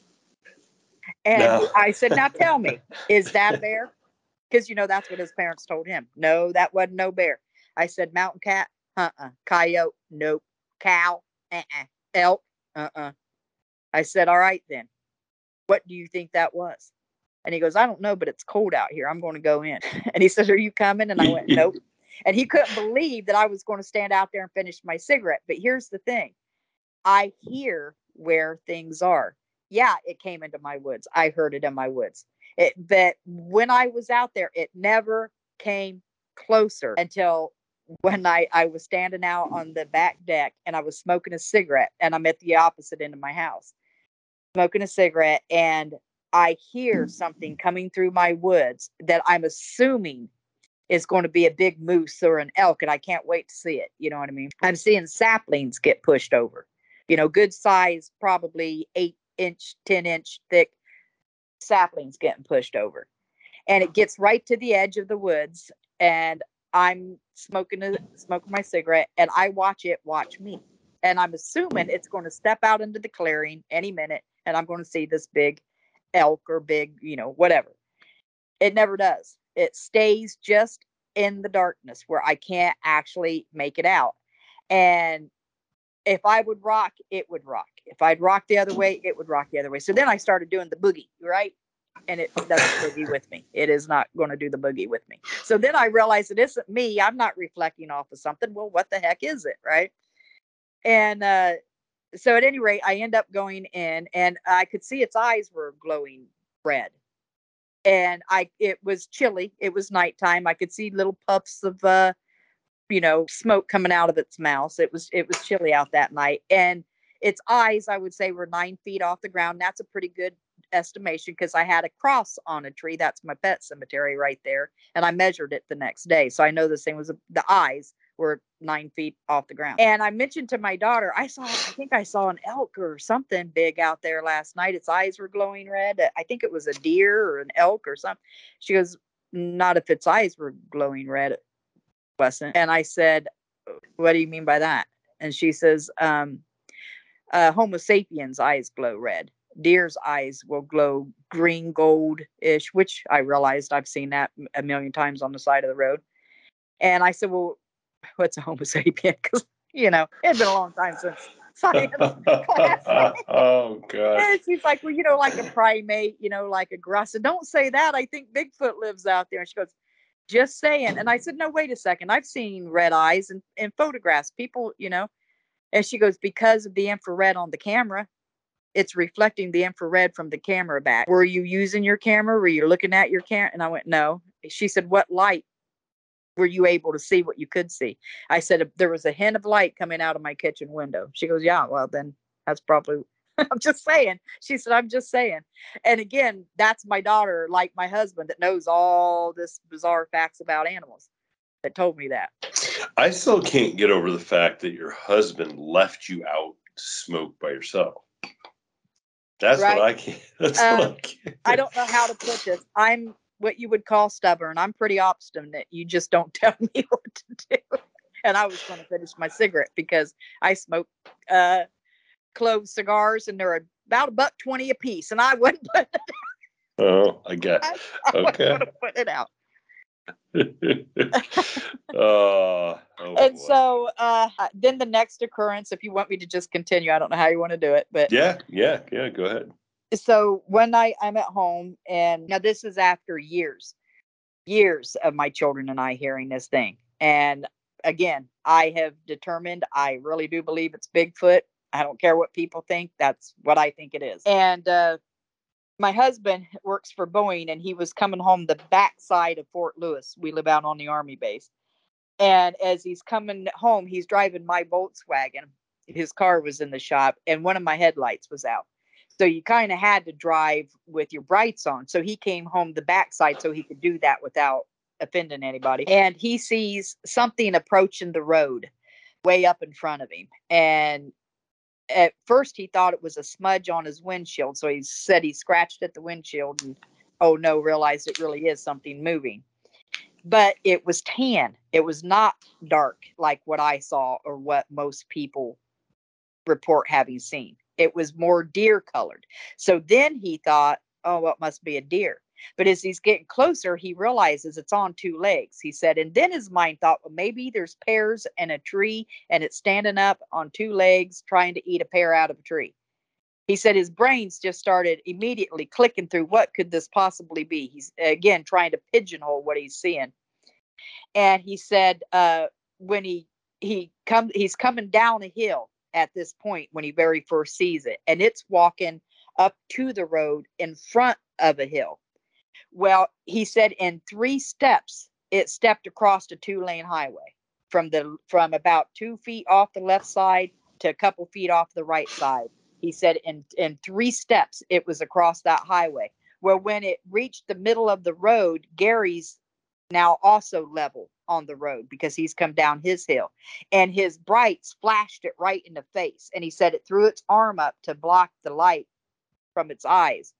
And No. I said, "Now tell me, is that a bear?" Because, that's what his parents told him. "No, that wasn't no bear." I said, "Mountain cat?" "Uh-uh." "Coyote?" "Nope." "Cow?" "Uh-uh." "Elk?" "Uh-uh." I said, "All right, then. What do you think that was?" And he goes, "I don't know, but it's cold out here. I'm going to go in." And he says, "Are you coming?" And I went, "Nope." And he couldn't believe that I was going to stand out there and finish my cigarette. But here's the thing. I hear where things are. Yeah, it came into my woods. I heard it in my woods. But when I was out there, it never came closer until when I was standing out on the back deck and I was smoking a cigarette, and I'm at the opposite end of my house, smoking a cigarette, and I hear something coming through my woods that I'm assuming is going to be a big moose or an elk, and I can't wait to see it. You know what I mean? I'm seeing saplings get pushed over, good size, probably 8-inch, 10-inch thick saplings getting pushed over. And it gets right to the edge of the woods, and I'm smoking my cigarette, and I watch it watch me. And I'm assuming it's going to step out into the clearing any minute, and I'm going to see this big elk or big, whatever. It never does. It stays just in the darkness where I can't actually make it out. And if I would rock, it would rock. If I'd rock the other way, it would rock the other way. So then I started doing the boogie, right? And it doesn't boogie with me. It is not going to do the boogie with me. So then I realized it isn't me. I'm not reflecting off of something. Well, what the heck is it, right? And so at any rate, I end up going in, and I could see its eyes were glowing red. And it was chilly. It was nighttime. I could see little puffs of smoke coming out of its mouth. It was chilly out that night. And its eyes, I would say, were 9 feet off the ground. That's a pretty good estimation because I had a cross on a tree. That's my pet cemetery right there. And I measured it the next day. So I know this thing was, the eyes were 9 feet off the ground. And I mentioned to my daughter, I think I saw an elk or something big out there last night. Its eyes were glowing red. I think it was a deer or an elk or something. She goes, "Not if its eyes were glowing red, it wasn't." And I said, "What do you mean by that?" And she says, Homo sapiens eyes glow red. Deer's eyes will glow green gold-ish, which I realized I've seen that a million times on the side of the road. And I said, "Well, what's a Homo sapien?" Because, it's been a long time since science class. Oh, gosh. And she's like, "Well, like a primate, like a grouse." I said, "Don't say that. I think Bigfoot lives out there." And she goes, "Just saying." And I said, "No, wait a second. I've seen red eyes in photographs. People, And she goes, "Because of the infrared on the camera, it's reflecting the infrared from the camera back." "Were you using your camera? Were you looking at your camera?" And I went, "No." She said, "What light were you able to see what you could see?" I said, "There was a hint of light coming out of my kitchen window." She goes, "Yeah, well, then that's probably," I'm just saying. She said, "I'm just saying." And again, that's my daughter, like my husband, that knows all this bizarre facts about animals, that told me that. I still can't get over the fact that your husband left you out to smoke by yourself. That's right? what I can't. That's what I can't. I don't know how to put this. I'm what you would call stubborn. I'm pretty obstinate. You just don't tell me what to do. And I was going to finish my cigarette because I smoke clove cigars, and they're about $1.20 a piece, and I wouldn't put it. Oh, I get. Okay. Put it out. And so then the next occurrence, if you want me to just continue, I don't know how you want to do it, but yeah, go ahead. So one night I'm at home, and now this is after years of my children and I hearing this thing. And again, I have determined I really do believe it's Bigfoot. I don't care what people think. That's what I think it is. And my husband works for Boeing, and he was coming home the backside of Fort Lewis. We live out on the Army base. And as he's coming home, he's driving my Volkswagen. His car was in the shop, and one of my headlights was out. So you kind of had to drive with your brights on. So he came home the backside so he could do that without offending anybody. And he sees something approaching the road way up in front of him. And at first he thought it was a smudge on his windshield. So he said he scratched at the windshield and, oh no, realized it really is something moving. But it was tan. It was not dark like what I saw or what most people report having seen. It was more deer colored. So then he thought, oh, well, it must be a deer. But as he's getting closer, he realizes it's on two legs. He said, and then his mind thought, well, maybe there's pears in a tree and it's standing up on two legs trying to eat a pear out of a tree. He said his brains just started immediately clicking through what could this possibly be. He's, again, trying to pigeonhole what he's seeing. And he said when he's coming down a hill at this point when he very first sees it, and it's walking up to the road in front of a hill. Well, he said in 3 steps, it stepped across a 2-lane highway from about 2 feet off the left side to a couple feet off the right side. He said in 3 steps, it was across that highway. Well, when it reached the middle of the road, Gary's now also level on the road because he's come down his hill, and his brights flashed it right in the face. And he said it threw its arm up to block the light from its eyes.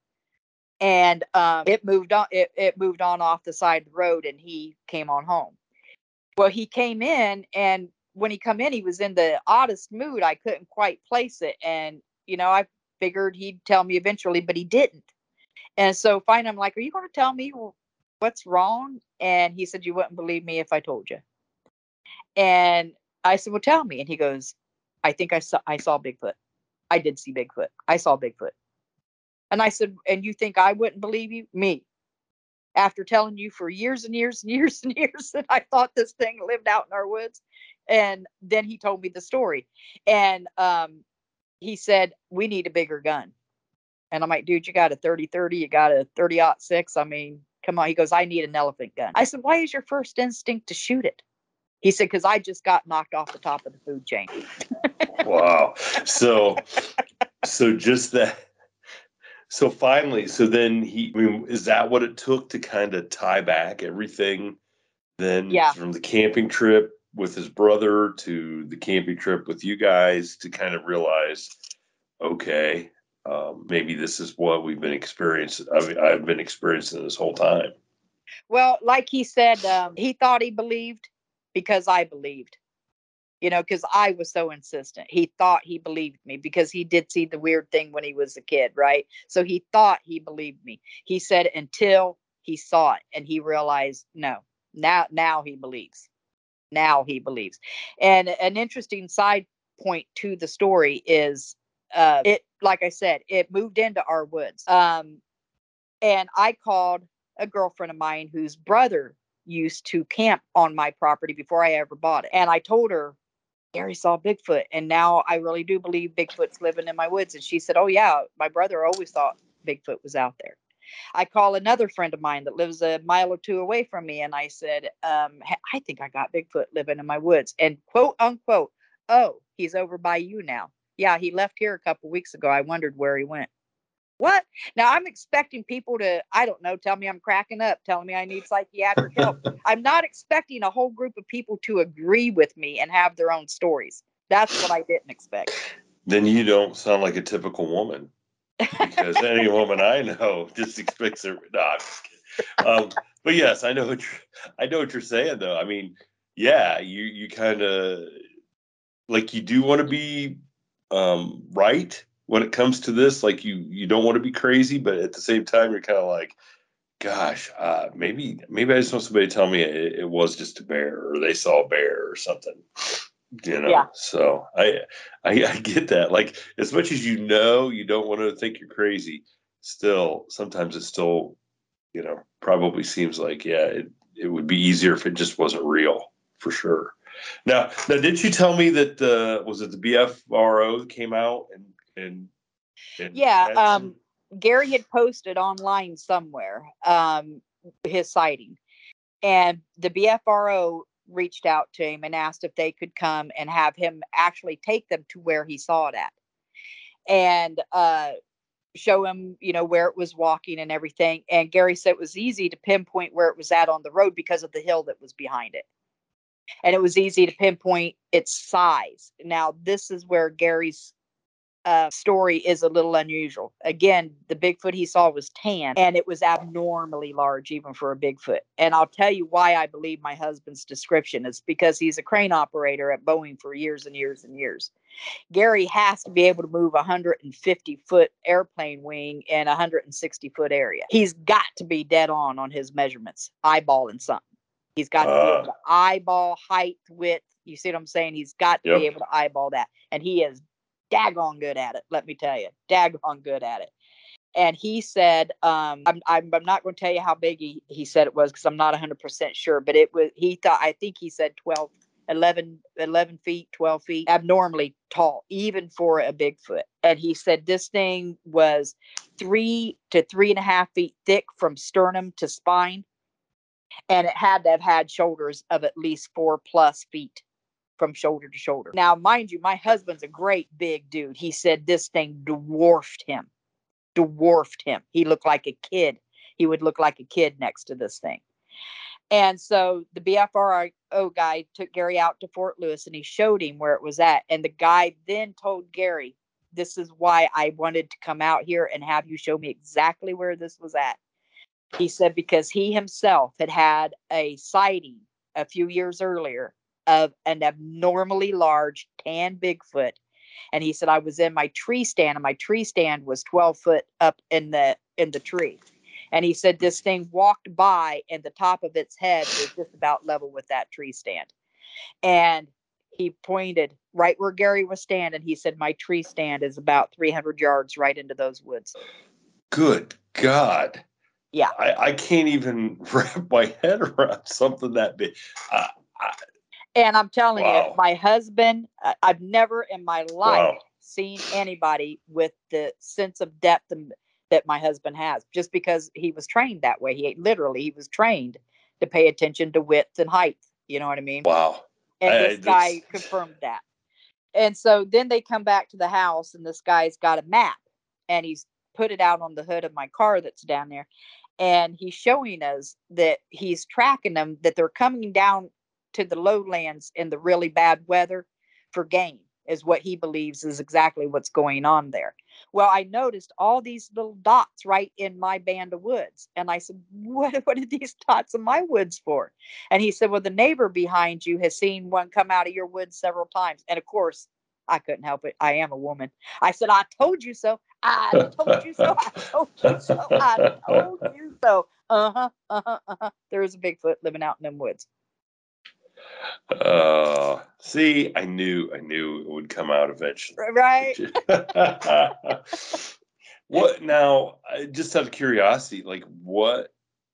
And it moved on. It moved on off the side of the road, and he came on home. Well, he came in, and when he come in, he was in the oddest mood. I couldn't quite place it, and I figured he'd tell me eventually, but he didn't. And so finally, I'm like, "Are you going to tell me what's wrong?" And he said, "You wouldn't believe me if I told you." And I said, "Well, tell me." And he goes, "I think I saw Bigfoot. I did see Bigfoot. I saw Bigfoot." And I said, "And you think I wouldn't believe you?" Me. After telling you for years and years and years and years that I thought this thing lived out in our woods. And then he told me the story. And he said, "We need a bigger gun." And I'm like, "Dude, you got a 30-30, you got a 30-06. I mean, come on." He goes, "I need an elephant gun." I said, "Why is your first instinct to shoot it?" He said, "Because I just got knocked off the top of the food chain." Wow. So just that. So finally, then is that what it took to kind of tie back everything then? Yeah. From the camping trip with his brother to the camping trip with you guys to kind of realize, okay, maybe this is what we've been experiencing. I've been experiencing this whole time. Well, like he said, he thought he believed because I believed. Because I was so insistent. He thought he believed me because he did see the weird thing when he was a kid, right? So he thought he believed me. He said until he saw it and he realized, no, now he believes. Now he believes. And an interesting side point to the story is it, like I said, it moved into our woods. And I called a girlfriend of mine whose brother used to camp on my property before I ever bought it. And I told her, "Gary saw Bigfoot, and now I really do believe Bigfoot's living in my woods." And she said, "Oh yeah, my brother always thought Bigfoot was out there." I call another friend of mine that lives a mile or two away from me, and I said, "I think I got Bigfoot living in my woods." And quote unquote, "Oh, he's over by you now." Yeah, he left here a couple weeks ago. I wondered where he went. What? Now I'm expecting people to, I don't know, tell me I'm cracking up, telling me I need psychiatric help. I'm not expecting a whole group of people to agree with me and have their own stories. That's what I didn't expect. Then you don't sound like a typical woman, because any woman I know just expects her. No, I'm just kidding. But yes, I know what you're saying, though. I mean, yeah, you kind of like you do want to be right when it comes to this. Like you don't want to be crazy, but at the same time, you're kind of like, gosh, maybe I just want somebody to tell me it was just a bear or they saw a bear or something. Yeah. So I get that. Like as much as you don't want to think you're crazy. Still, sometimes it still probably seems like it would be easier if it just wasn't real for sure. Now, did you tell me that was it the BFRO that came out and Yeah. had some? Gary had posted online somewhere his sighting, and the BFRO reached out to him and asked if they could come and have him actually take them to where he saw it at, and show him, where it was walking and everything. And Gary said it was easy to pinpoint where it was at on the road because of the hill that was behind it. And it was easy to pinpoint its size. Now, this is where Gary's story is a little unusual. Again, the Bigfoot he saw was tan, and it was abnormally large, even for a Bigfoot. And I'll tell you why I believe my husband's description is because he's a crane operator at Boeing for years and years and years. Gary has to be able to move a 150-foot airplane wing in a 160-foot area. He's got to be dead on his measurements, eyeballing something. He's got to be able to eyeball height, width. You see what I'm saying? He's got to be able to eyeball that. And he is daggone good at it, let me tell you. Daggone good at it. And he said, I'm not going to tell you how big he said it was because I'm not 100% sure, but I think he said 11 feet, 12 feet, abnormally tall, even for a Bigfoot. And he said this thing was 3 to 3.5 feet thick from sternum to spine. And it had to have had shoulders of at least 4+ feet from shoulder to shoulder. Now, mind you, my husband's a great big dude. He said this thing dwarfed him. He looked like a kid. He would look like a kid next to this thing. And so the BFRO guy took Gary out to Fort Lewis and he showed him where it was at. And the guy then told Gary, this is why I wanted to come out here and have you show me exactly where this was at. He said, because he himself had a sighting a few years earlier of an abnormally large tan Bigfoot. And he said, I was in my tree stand and my tree stand was 12 foot up in the tree. And he said this thing walked by and the top of its head was just about level with that tree stand. And he pointed right where Gary was standing. He said, my tree stand is about 300 yards right into those woods. Good God. Yeah. I can't even wrap my head around something that big. And I'm telling you, my husband, I've never in my life seen anybody with the sense of depth that my husband has, just because he was trained that way. He was trained to pay attention to width and height. You know what I mean? Wow. And this guy confirmed that. And so then they come back to the house and this guy's got a map and he's put it out on the hood of my car that's down there. And he's showing us that he's tracking them, that they're coming down to the lowlands in the really bad weather for game, is what he believes is exactly what's going on there. Well, I noticed all these little dots right in my band of woods. And I said, what are these dots in my woods for? And he said, well, the neighbor behind you has seen one come out of your woods several times. And of course, I couldn't help it. I am a woman. I said, I told you so. I told you so. I told you so. I told you so. There's a Bigfoot living out in them woods. See, I knew it would come out eventually. Right. What now? Just out of curiosity, like what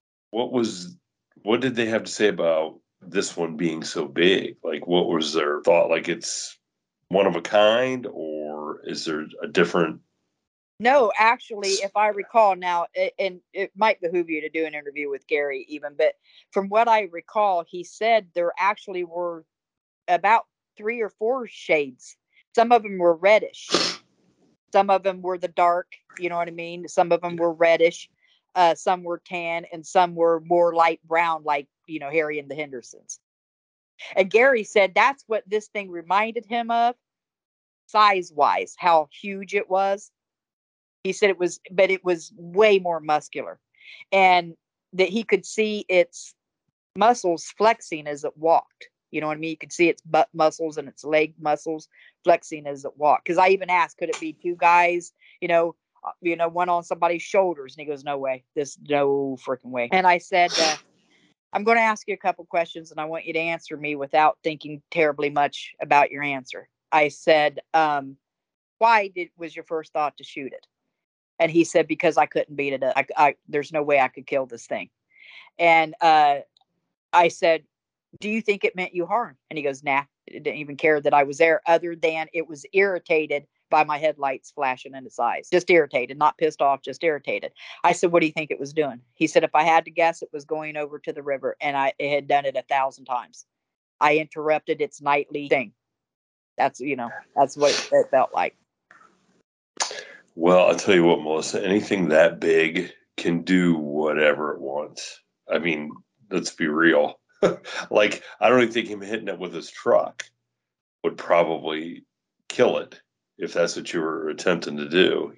did they have to say about this one being so big? Like, what was their thought? Like, it's one of a kind, or is there a different? No, actually, if I recall now, and it might behoove you to do an interview with Gary even, but from what I recall, he said there actually were about 3 or 4 shades. Some of them were reddish. Some of them were the dark, you know what I mean? Some of them were reddish. Some were tan, and some were more light brown, like, Harry and the Hendersons. And Gary said that's what this thing reminded him of, size-wise, how huge it was. He said but it was way more muscular, and that he could see its muscles flexing as it walked. You know what I mean? You could see its butt muscles and its leg muscles flexing as it walked. Because I even asked, could it be two guys, one on somebody's shoulders? And he goes, no way. No freaking way. And I said, I'm going to ask you a couple questions, and I want you to answer me without thinking terribly much about your answer. I said, why was your first thought to shoot it? And he said, because I couldn't beat it up. There's no way I could kill this thing. And I said, do you think it meant you harm? And he goes, nah, it didn't even care that I was there, other than it was irritated by my headlights flashing in its eyes. Just irritated, not pissed off, just irritated. I said, what do you think it was doing? He said, if I had to guess, it was going over to the river, and it had done it 1,000 times. I interrupted its nightly thing. That's what it felt like. Well, I'll tell you what, Melissa, anything that big can do whatever it wants. I mean, let's be real. Like, I don't even think him hitting it with his truck would probably kill it if that's what you were attempting to do,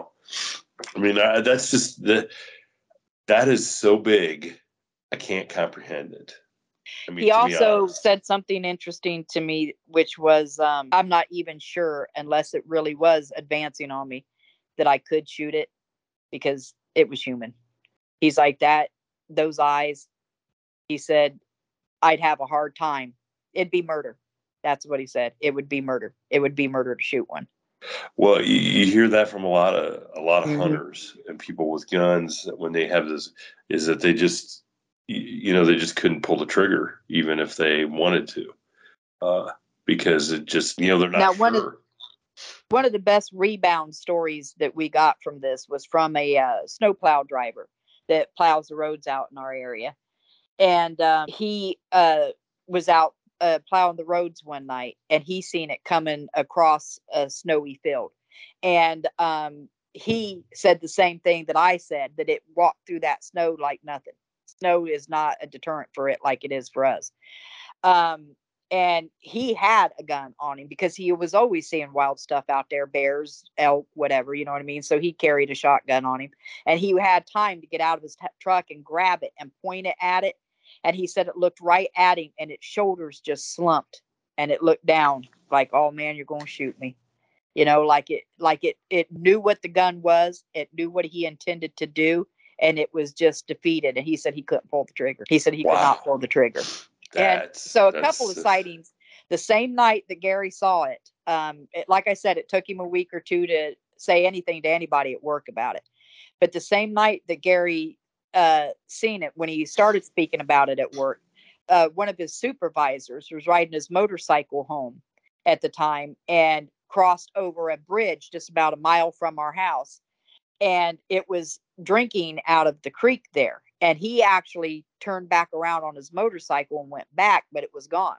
I mean, that's just that is so big, I can't comprehend it. I mean, he also said something interesting to me, which was, I'm not even sure, unless it really was advancing on me, that I could shoot it, because it was human. He's like, those eyes, he said, I'd have a hard time. It'd be murder. That's what he said. It would be murder. It would be murder to shoot one. Well, you hear that from a lot of Mm-hmm. hunters and people with guns, when they have this, is that they just, they just couldn't pull the trigger even if they wanted to, because it just, they're not now, sure. One of the best rebound stories that we got from this was from a snowplow driver that plows the roads out in our area. And he was out plowing the roads one night, and he seen it coming across a snowy field. And he said the same thing that I said, that it walked through that snow like nothing. Snow is not a deterrent for it like it is for us. And he had a gun on him because he was always seeing wild stuff out there, bears, elk, whatever, you know what I mean? So he carried a shotgun on him, and he had time to get out of his truck and grab it and point it at it. And he said it looked right at him, and its shoulders just slumped, and it looked down like, oh man, you're going to shoot me. Like it knew what the gun was. It knew what he intended to do, and it was just defeated. And he said he couldn't pull the trigger. He said he could not pull the trigger. And so a couple of sightings the same night that Gary saw it. Like I said, it took him a week or two to say anything to anybody at work about it. But the same night that Gary seen it, when he started speaking about it at work, one of his supervisors was riding his motorcycle home at the time and crossed over a bridge just about a mile from our house. And it was drinking out of the creek there. And he actually turned back around on his motorcycle and went back, but it was gone.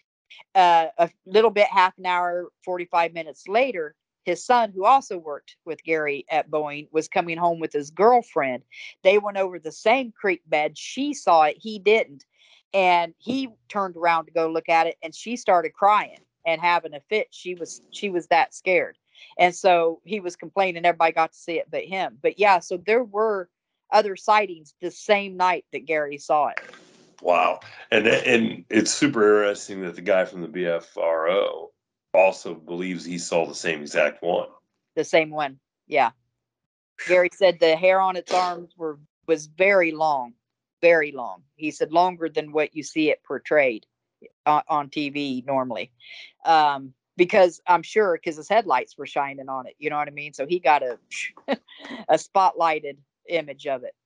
A little bit, half an hour, 45 minutes later, his son, who also worked with Gary at Boeing, was coming home with his girlfriend. They went over the same creek bed. She saw it. He didn't. And he turned around to go look at it, and she started crying and having a fit. She was that scared. And so he was complaining everybody got to see it but him. But yeah, so there were other sightings the same night that Gary saw it. Wow. And it's super interesting that the guy from the BFRO also believes he saw the same exact one. The same one. Yeah. Gary said the hair on its arms was very long, very long. He said longer than what you see it portrayed on TV normally. Because I'm sure, because his headlights were shining on it, you know what I mean? So he got a spotlighted image of it,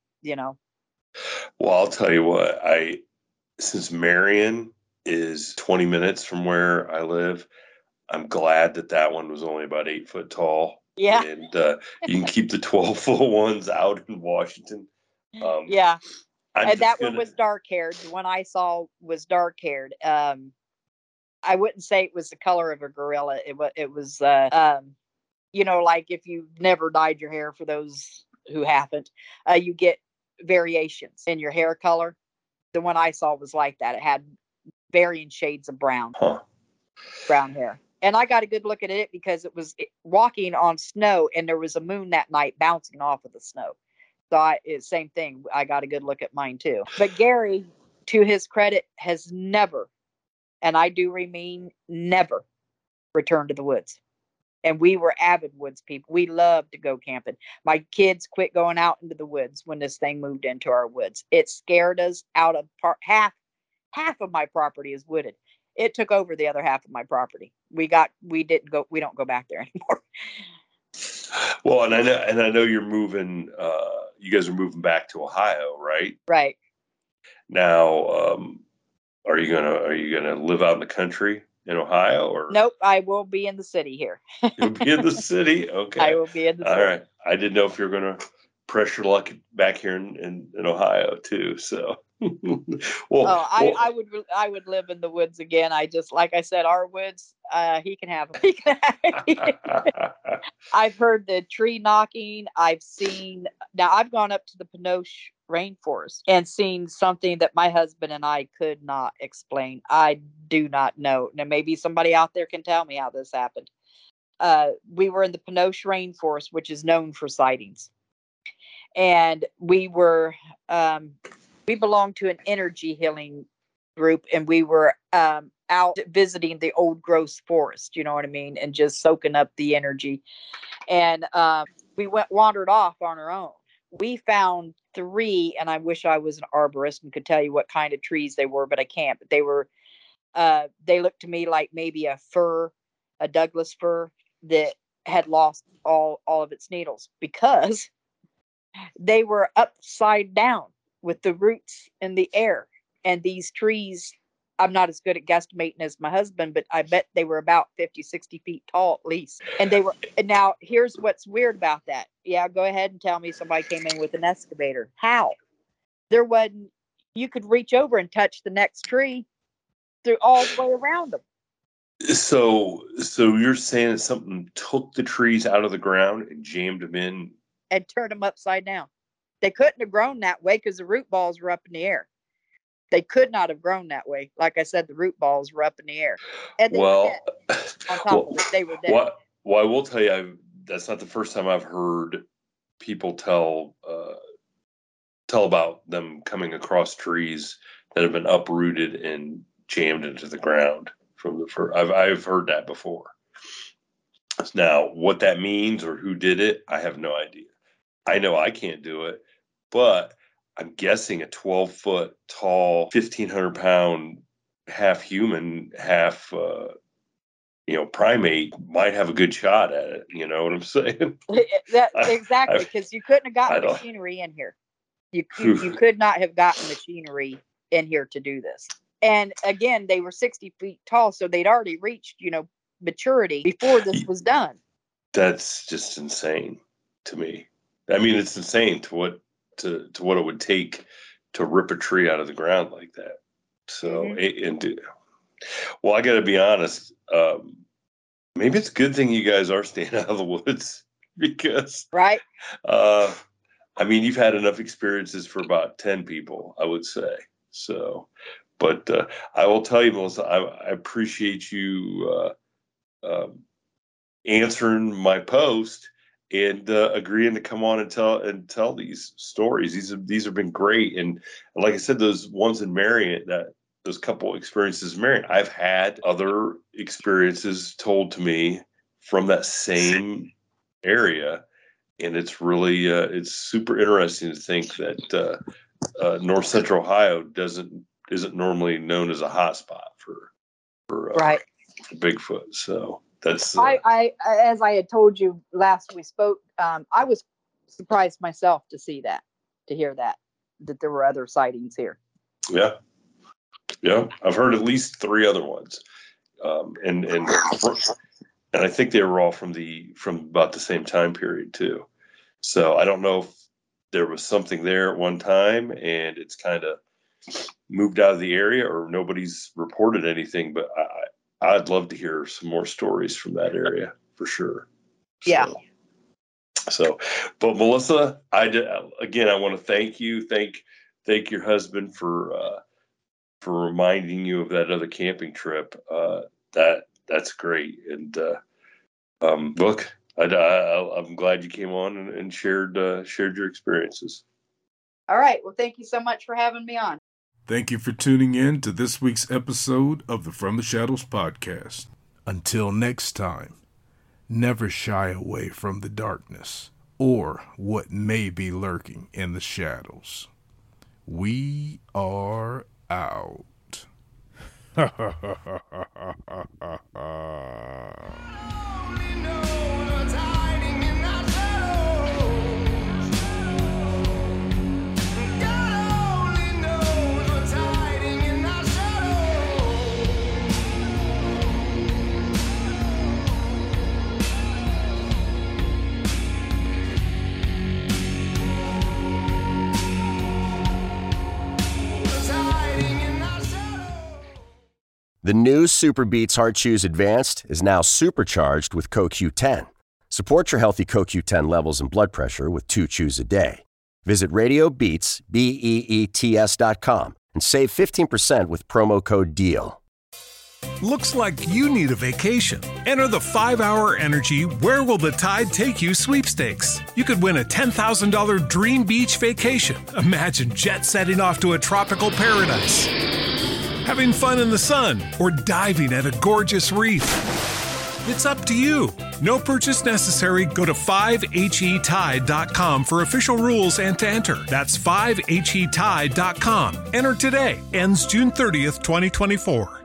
Well, I'll tell you what, since Marion is 20 minutes from where I live, I'm glad that one was only about 8 foot tall. Yeah. And you can keep the 12-foot ones out in Washington. Yeah. And that one was dark haired. The one I saw was dark haired. I wouldn't say it was the color of a gorilla. It was, like if you've never dyed your hair, for those who haven't, you get variations in your hair color. The one I saw was like that. It had varying shades of brown hair. And I got a good look at it because it was walking on snow, and there was a moon that night bouncing off of the snow. So same thing. I got a good look at mine too. But Gary, to his credit, has never, And I do remain never return to the woods. And we were avid woods people. We loved to go camping. My kids quit going out into the woods when this thing moved into our woods. It scared us out of half of my property is wooded. It took over the other half of my property. We don't go back there anymore. Well, and I know you're moving. You guys are moving back to Ohio, right? Right. Now, are you gonna live out in the country in Ohio, or nope? I will be in the city here. You'll be in the city. Okay, I will be in the city. All right. I didn't know if you were gonna press your luck back here in Ohio too. So, I would live in the woods again. I just, like I said, our woods. He can have them. I've heard the tree knocking. I've gone up to the Pinoche rainforest and seen something that my husband and I could not explain. I do not know. Now, maybe somebody out there can tell me how this happened. We were in the Pinoche rainforest, which is known for sightings. And we belonged to an energy healing group, and we were out visiting the old growth forest, you know what I mean? And just soaking up the energy. And we wandered off on our own. We found 3, and I wish I was an arborist and could tell you what kind of trees they were, but I can't. But they looked to me like maybe a Douglas fir that had lost all of its needles, because they were upside down with the roots in the air. And these trees, I'm not as good at guesstimating as my husband, but I bet they were about 50, 60 feet tall at least. And now here's what's weird about that. Yeah, go ahead and tell me somebody came in with an excavator. How? You could reach over and touch the next tree through all the way around them. So you're saying that something took the trees out of the ground and jammed them in and turned them upside down. They couldn't have grown that way because the root balls were up in the air. They could not have grown that way. Like I said, the root balls were up in the air. And they were dead. On top of it, they were dead. Well, I will tell you, that's not the first time I've heard people tell about them coming across trees that have been uprooted and jammed into the ground from the first. I've heard that before. Now, what that means or who did it, I have no idea. I know I can't do it, but I'm guessing a 12-foot tall, 1,500-pound, half human, half primate might have a good shot at it. You know what I'm saying? Exactly, because you couldn't have gotten machinery in here. You could not have gotten machinery in here to do this. And again, they were 60 feet tall, so they'd already reached, maturity before this was done. That's just insane to me. I mean, it's insane to what it would take to rip a tree out of the ground like that. So, well, I got to be honest. Maybe it's a good thing you guys are staying out of the woods, because, right? I mean, you've had enough experiences for about 10 people, I would say. So, but I will tell you, Melissa, I appreciate you answering my post and agreeing to come on and tell these stories. These have been great, and like I said, those ones in Marion, those couple experiences in Marion, I've had other experiences told to me from that same area, and it's really it's super interesting to think that North Central Ohio isn't normally known as a hot spot for Bigfoot. So that's I as I had told you last we spoke, I was surprised myself to hear that there were other sightings here. Yeah, I've heard at least 3 other ones, and I think they were all from about the same time period too. So I don't know if there was something there at one time and it's kind of moved out of the area, or nobody's reported anything, but I'd love to hear some more stories from that area for sure. Yeah. So, but Melissa, I want to thank you. Thank your husband for reminding you of that other camping trip. That's great. And look, I'm glad you came on and shared your experiences. All right. Well, thank you so much for having me on. Thank you for tuning in to this week's episode of the From the Shadows podcast. Until next time, never shy away from the darkness or what may be lurking in the shadows. We are out. The new Super Beats Heart Chews Advanced is now supercharged with CoQ10. Support your healthy CoQ10 levels and blood pressure with 2 chews a day. Visit RadioBeats, BEETS.com and save 15% with promo code DEAL. Looks like you need a vacation. Enter the 5-Hour Energy Where Will the Tide Take You sweepstakes. You could win a $10,000 dream beach vacation. Imagine jet setting off to a tropical paradise, having fun in the sun, or diving at a gorgeous reef. It's up to you. No purchase necessary. Go to 5HETide.com for official rules and to enter. That's 5HETide.com. Enter today. Ends June 30th, 2024.